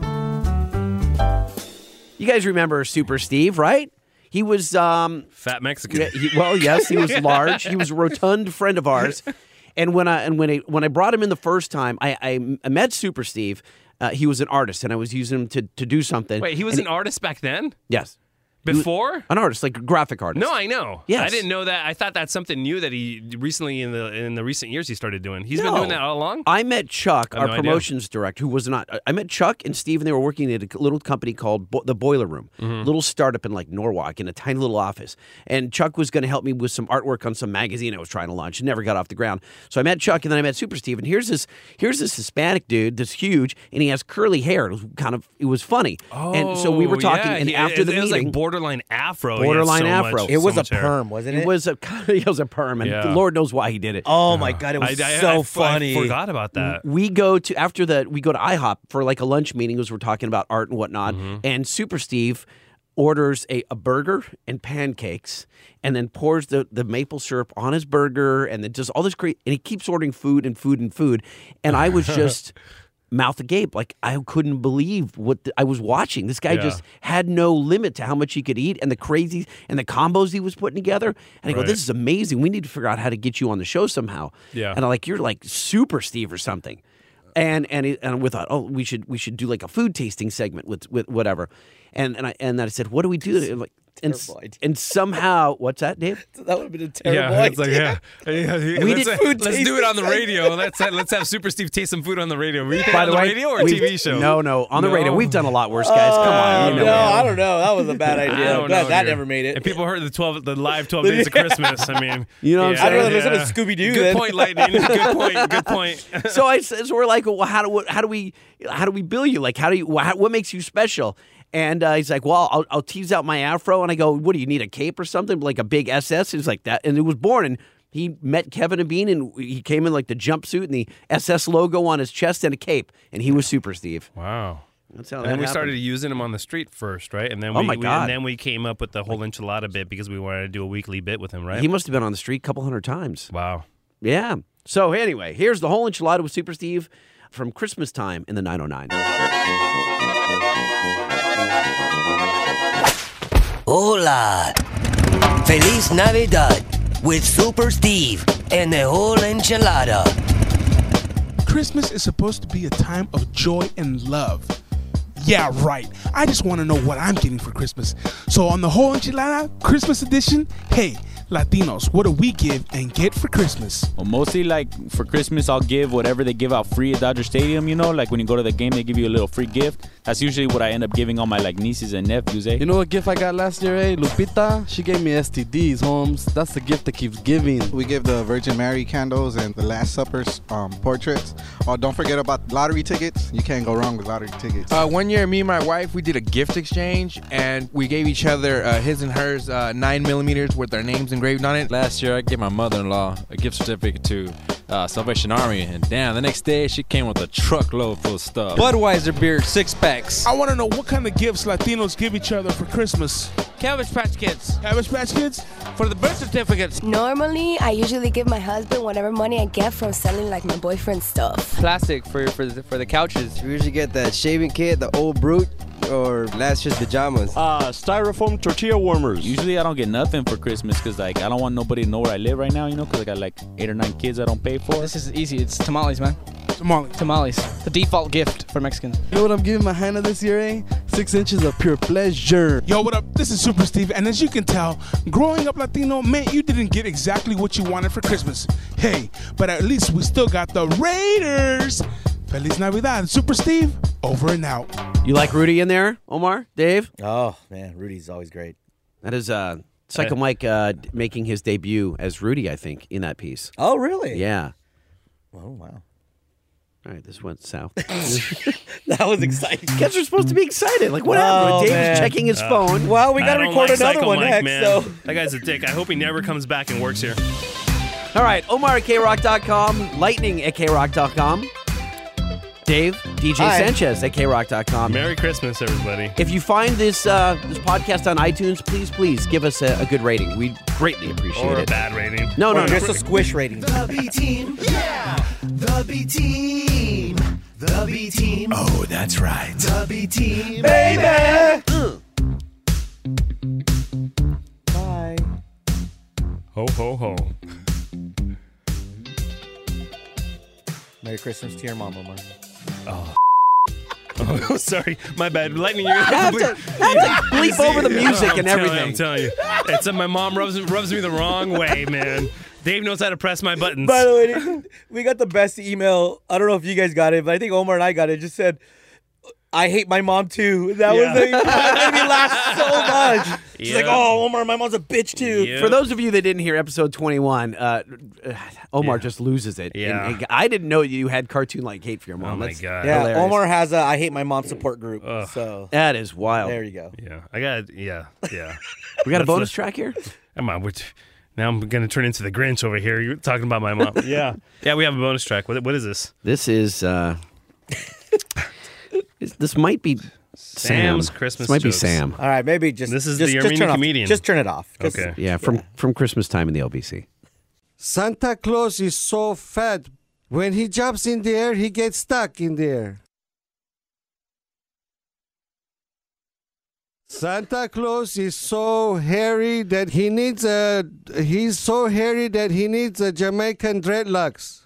Speaker 3: You guys remember Super Steve, right? He was
Speaker 4: fat Mexican.
Speaker 3: Yeah, yes, he was large. He was a rotund friend of ours. And when I brought him in the first time, I met Super Steve. He was an artist, and I was using him to do something.
Speaker 4: Wait, he was an artist back then?
Speaker 3: Yes.
Speaker 4: Before?
Speaker 3: An artist, like a graphic artist.
Speaker 4: No, I know.
Speaker 3: Yes.
Speaker 4: I didn't know that. I thought that's something new that he recently in the recent years he started doing. He's been doing that all along?
Speaker 3: I met Chuck, our promotions director, who was not. I met Chuck and Steve, and they were working at a little company called The Boiler Room, little startup in like Norwalk in a tiny little office. And Chuck was going to help me with some artwork on some magazine I was trying to launch. It never got off the ground. So I met Chuck, and then I met Super Steve. And here's this Hispanic dude that's huge, and he has curly hair. It was funny.
Speaker 4: Oh,
Speaker 3: and so we were talking, and after the meeting,
Speaker 4: it was like borderline afro.
Speaker 3: Borderline afro.
Speaker 5: It was a perm, wasn't it?
Speaker 3: It was a perm, and Lord knows why he did it.
Speaker 5: Oh my God, it was so funny.
Speaker 4: I forgot about that.
Speaker 3: We go to IHOP for like a lunch meeting as we're talking about art and whatnot, and Super Steve orders a burger and pancakes, and then pours the maple syrup on his burger, and then just all this great, and he keeps ordering food, and I was just mouth agape, like I couldn't believe what I was watching. This guy just had no limit to how much he could eat, and the crazy and the combos he was putting together. And I go, "This is amazing. We need to figure out how to get you on the show somehow." Yeah, and I'm like, "You're like Super Steve or something." And we thought, "Oh, we should do like a food tasting segment with whatever." And I said, "What do we do?" Like, and somehow, what's that, Dave?
Speaker 5: That would have been a terrible idea.
Speaker 4: Let's do it on the radio. Let's have Super Steve taste some food on the radio. By the way, radio or a TV show?
Speaker 3: No, on the radio. We've done a lot worse, guys. Come on.
Speaker 5: I don't know. That was a bad idea. I'm glad that never made it.
Speaker 4: And people heard the live 12 Days of Christmas. I mean,
Speaker 3: you know what I'm saying?
Speaker 5: I'd rather listen to Scooby Doo.
Speaker 4: Good point, Lightning. Good point.
Speaker 3: So we're like, well, how do we bill you? Like, what makes you special? And he's like, well, I'll tease out my afro. And I go, what, do you need a cape or something? Like a big SS? He's like that. And it was born. And he met Kevin and Bean, and he came in like the jumpsuit and the SS logo on his chest and a cape. And he was Super Steve.
Speaker 4: Wow.
Speaker 3: That's how
Speaker 4: and then we started using him on the street first, right? And then we came up with the whole enchilada bit because we wanted to do a weekly bit with him, right?
Speaker 3: He must have been on the street a couple hundred times.
Speaker 4: Wow.
Speaker 3: Yeah. So anyway, here's the whole enchilada with Super Steve from Christmas time in the 909.
Speaker 17: Hola! Feliz Navidad with Super Steve and the whole enchilada.
Speaker 18: Christmas is supposed to be a time of joy and love. Yeah, right. I just want to know what I'm getting for Christmas. So on the whole enchilada Christmas edition, hey, Latinos, what do we give and get for Christmas?
Speaker 19: Well, mostly like for Christmas, I'll give whatever they give out free at Dodger Stadium, you know, like when you go to the game, they give you a little free gift. That's usually what I end up giving all my like nieces and nephews, eh?
Speaker 26: You know what gift I got last year, eh? Lupita, she gave me STDs, Holmes. That's the gift that keeps giving.
Speaker 27: We give the Virgin Mary candles and the Last Supper's portraits
Speaker 2: Oh, don't forget about lottery tickets. You can't go wrong with lottery tickets.
Speaker 7: One year, me and my wife, we did a gift exchange, and we gave each other his and hers 9mm with their names engraved on it.
Speaker 11: Last year, I gave my mother-in-law a gift certificate to Salvation Army, and damn, the next day she came with a truckload full of stuff.
Speaker 26: Budweiser beer, 6-packs.
Speaker 18: I want to know what kind of gifts Latinos give each other for Christmas.
Speaker 22: Cabbage Patch Kids.
Speaker 18: Cabbage Patch Kids?
Speaker 22: For the birth certificates.
Speaker 23: Normally, I usually give my husband whatever money I get from selling like my boyfriend's stuff.
Speaker 24: Plastic for the couches. We usually get the shaving kit, the old brute, or last year's pajamas.
Speaker 19: Styrofoam tortilla warmers. Usually I don't get nothing for Christmas because like I don't want nobody to know where I live right now, you know, because I got like 8 or 9 kids I don't pay for.
Speaker 24: This is easy. It's tamales, man.
Speaker 18: Tamales.
Speaker 24: The default gift for Mexicans.
Speaker 26: You know what I'm giving my Hannah this year, eh? 6 inches of pure pleasure.
Speaker 18: Yo, what up? This is Super Steve, and as you can tell, growing up Latino meant you didn't get exactly what you wanted for Christmas. Hey, but at least we still got the Raiders. Feliz Navidad. Super Steve, over and out.
Speaker 3: You like Rudy in there, Omar? Dave?
Speaker 5: Oh, man, Rudy's always great.
Speaker 3: That is Psycho Mike making his debut as Rudy, I think, in that piece.
Speaker 5: Oh, really?
Speaker 3: Yeah.
Speaker 5: Oh, wow.
Speaker 3: All right, this went south.
Speaker 5: That was exciting.
Speaker 3: Kids are supposed to be excited. Like, what happened? Dave's checking his phone.
Speaker 5: Well, we got to record another
Speaker 4: Psycho
Speaker 5: one
Speaker 4: Mike,
Speaker 5: next.
Speaker 4: man.
Speaker 5: So.
Speaker 4: That guy's a dick. I hope he never comes back and works here.
Speaker 3: All right, Omar at KRock.com, Lightning at KRock.com, Dave, DJ Sanchez at KRock.com.
Speaker 4: Merry Christmas, everybody.
Speaker 3: If you find this podcast on iTunes, please give us a good rating. We greatly appreciate it.
Speaker 4: Or a bad rating.
Speaker 3: No.
Speaker 5: Just a squish rating.
Speaker 21: The B Team, yeah. The B Team. The B Team.
Speaker 27: Oh, that's right.
Speaker 21: The B Team,
Speaker 5: baby. Bye.
Speaker 4: Ho, ho, ho.
Speaker 5: Merry Christmas to your mom, Omar.
Speaker 4: Oh, sorry. My bad. Lightning, you're
Speaker 3: I have to bleep over the music and everything.
Speaker 4: I'm telling you. It's my mom rubs me the wrong way, man. Dave knows how to press my buttons.
Speaker 5: By the way, we got the best email. I don't know if you guys got it, but I think Omar and I got it. It just said, I hate my mom too. That made me laugh so much. She's like, oh, Omar, my mom's a bitch too.
Speaker 3: Yep. For those of you that didn't hear episode 21, Omar just loses it.
Speaker 4: Yeah.
Speaker 3: And I didn't know you had cartoon-like hate for your mom.
Speaker 4: Oh, my
Speaker 3: That's
Speaker 4: God.
Speaker 5: Yeah,
Speaker 3: hilarious.
Speaker 5: Omar has a I hate my mom support group. So
Speaker 3: That is wild.
Speaker 5: there you go.
Speaker 4: Yeah. I got yeah.
Speaker 3: We got a bonus track here?
Speaker 4: Come on. Now I'm going to turn into the Grinch over here. You're talking about my mom. Yeah, we have a bonus track. What is this?
Speaker 3: This is... this might be
Speaker 4: Sam's
Speaker 3: Sam.
Speaker 4: Christmas
Speaker 3: This might be
Speaker 4: jokes.
Speaker 3: Sam.
Speaker 5: All right, maybe just
Speaker 4: This is
Speaker 5: just,
Speaker 4: the
Speaker 5: just
Speaker 4: Armenian
Speaker 5: turn
Speaker 4: comedian.
Speaker 5: Off. Just turn it off.
Speaker 4: Okay.
Speaker 3: Yeah, from Christmas time in the LBC.
Speaker 28: Santa Claus is so fat. When he jumps in the air, he gets stuck in the air. Santa Claus is so hairy that he needs he's so hairy that he needs a Jamaican dreadlocks.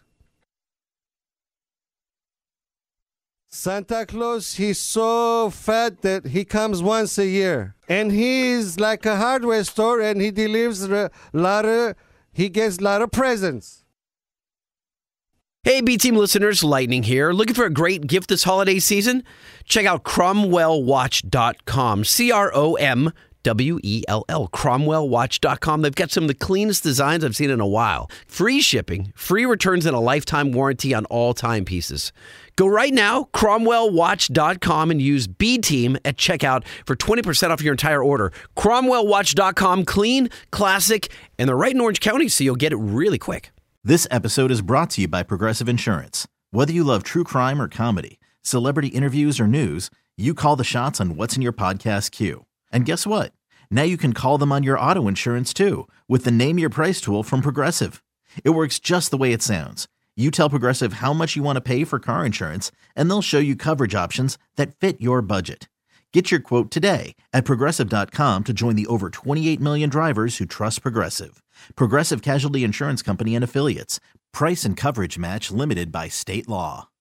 Speaker 28: Santa Claus, he's so fat that he comes once a year. And he's like a hardware store and he delivers he gets a lot of presents.
Speaker 3: Hey, B-Team listeners, Lightning here. Looking for a great gift this holiday season? Check out CromwellWatch.com. CROMWELL. CromwellWatch.com. They've got some of the cleanest designs I've seen in a while. Free shipping, free returns, and a lifetime warranty on all timepieces. Go right now, CromwellWatch.com, and use B-Team at checkout for 20% off your entire order. CromwellWatch.com. Clean, classic, and they're right in Orange County, so you'll get it really quick.
Speaker 29: This episode is brought to you by Progressive Insurance. Whether you love true crime or comedy, celebrity interviews or news, you call the shots on what's in your podcast queue. And guess what? Now you can call them on your auto insurance too with the Name Your Price tool from Progressive. It works just the way it sounds. You tell Progressive how much you want to pay for car insurance, and they'll show you coverage options that fit your budget. Get your quote today at Progressive.com to join the over 28 million drivers who trust Progressive. Progressive Casualty Insurance Company and Affiliates. Price and coverage match limited by state law.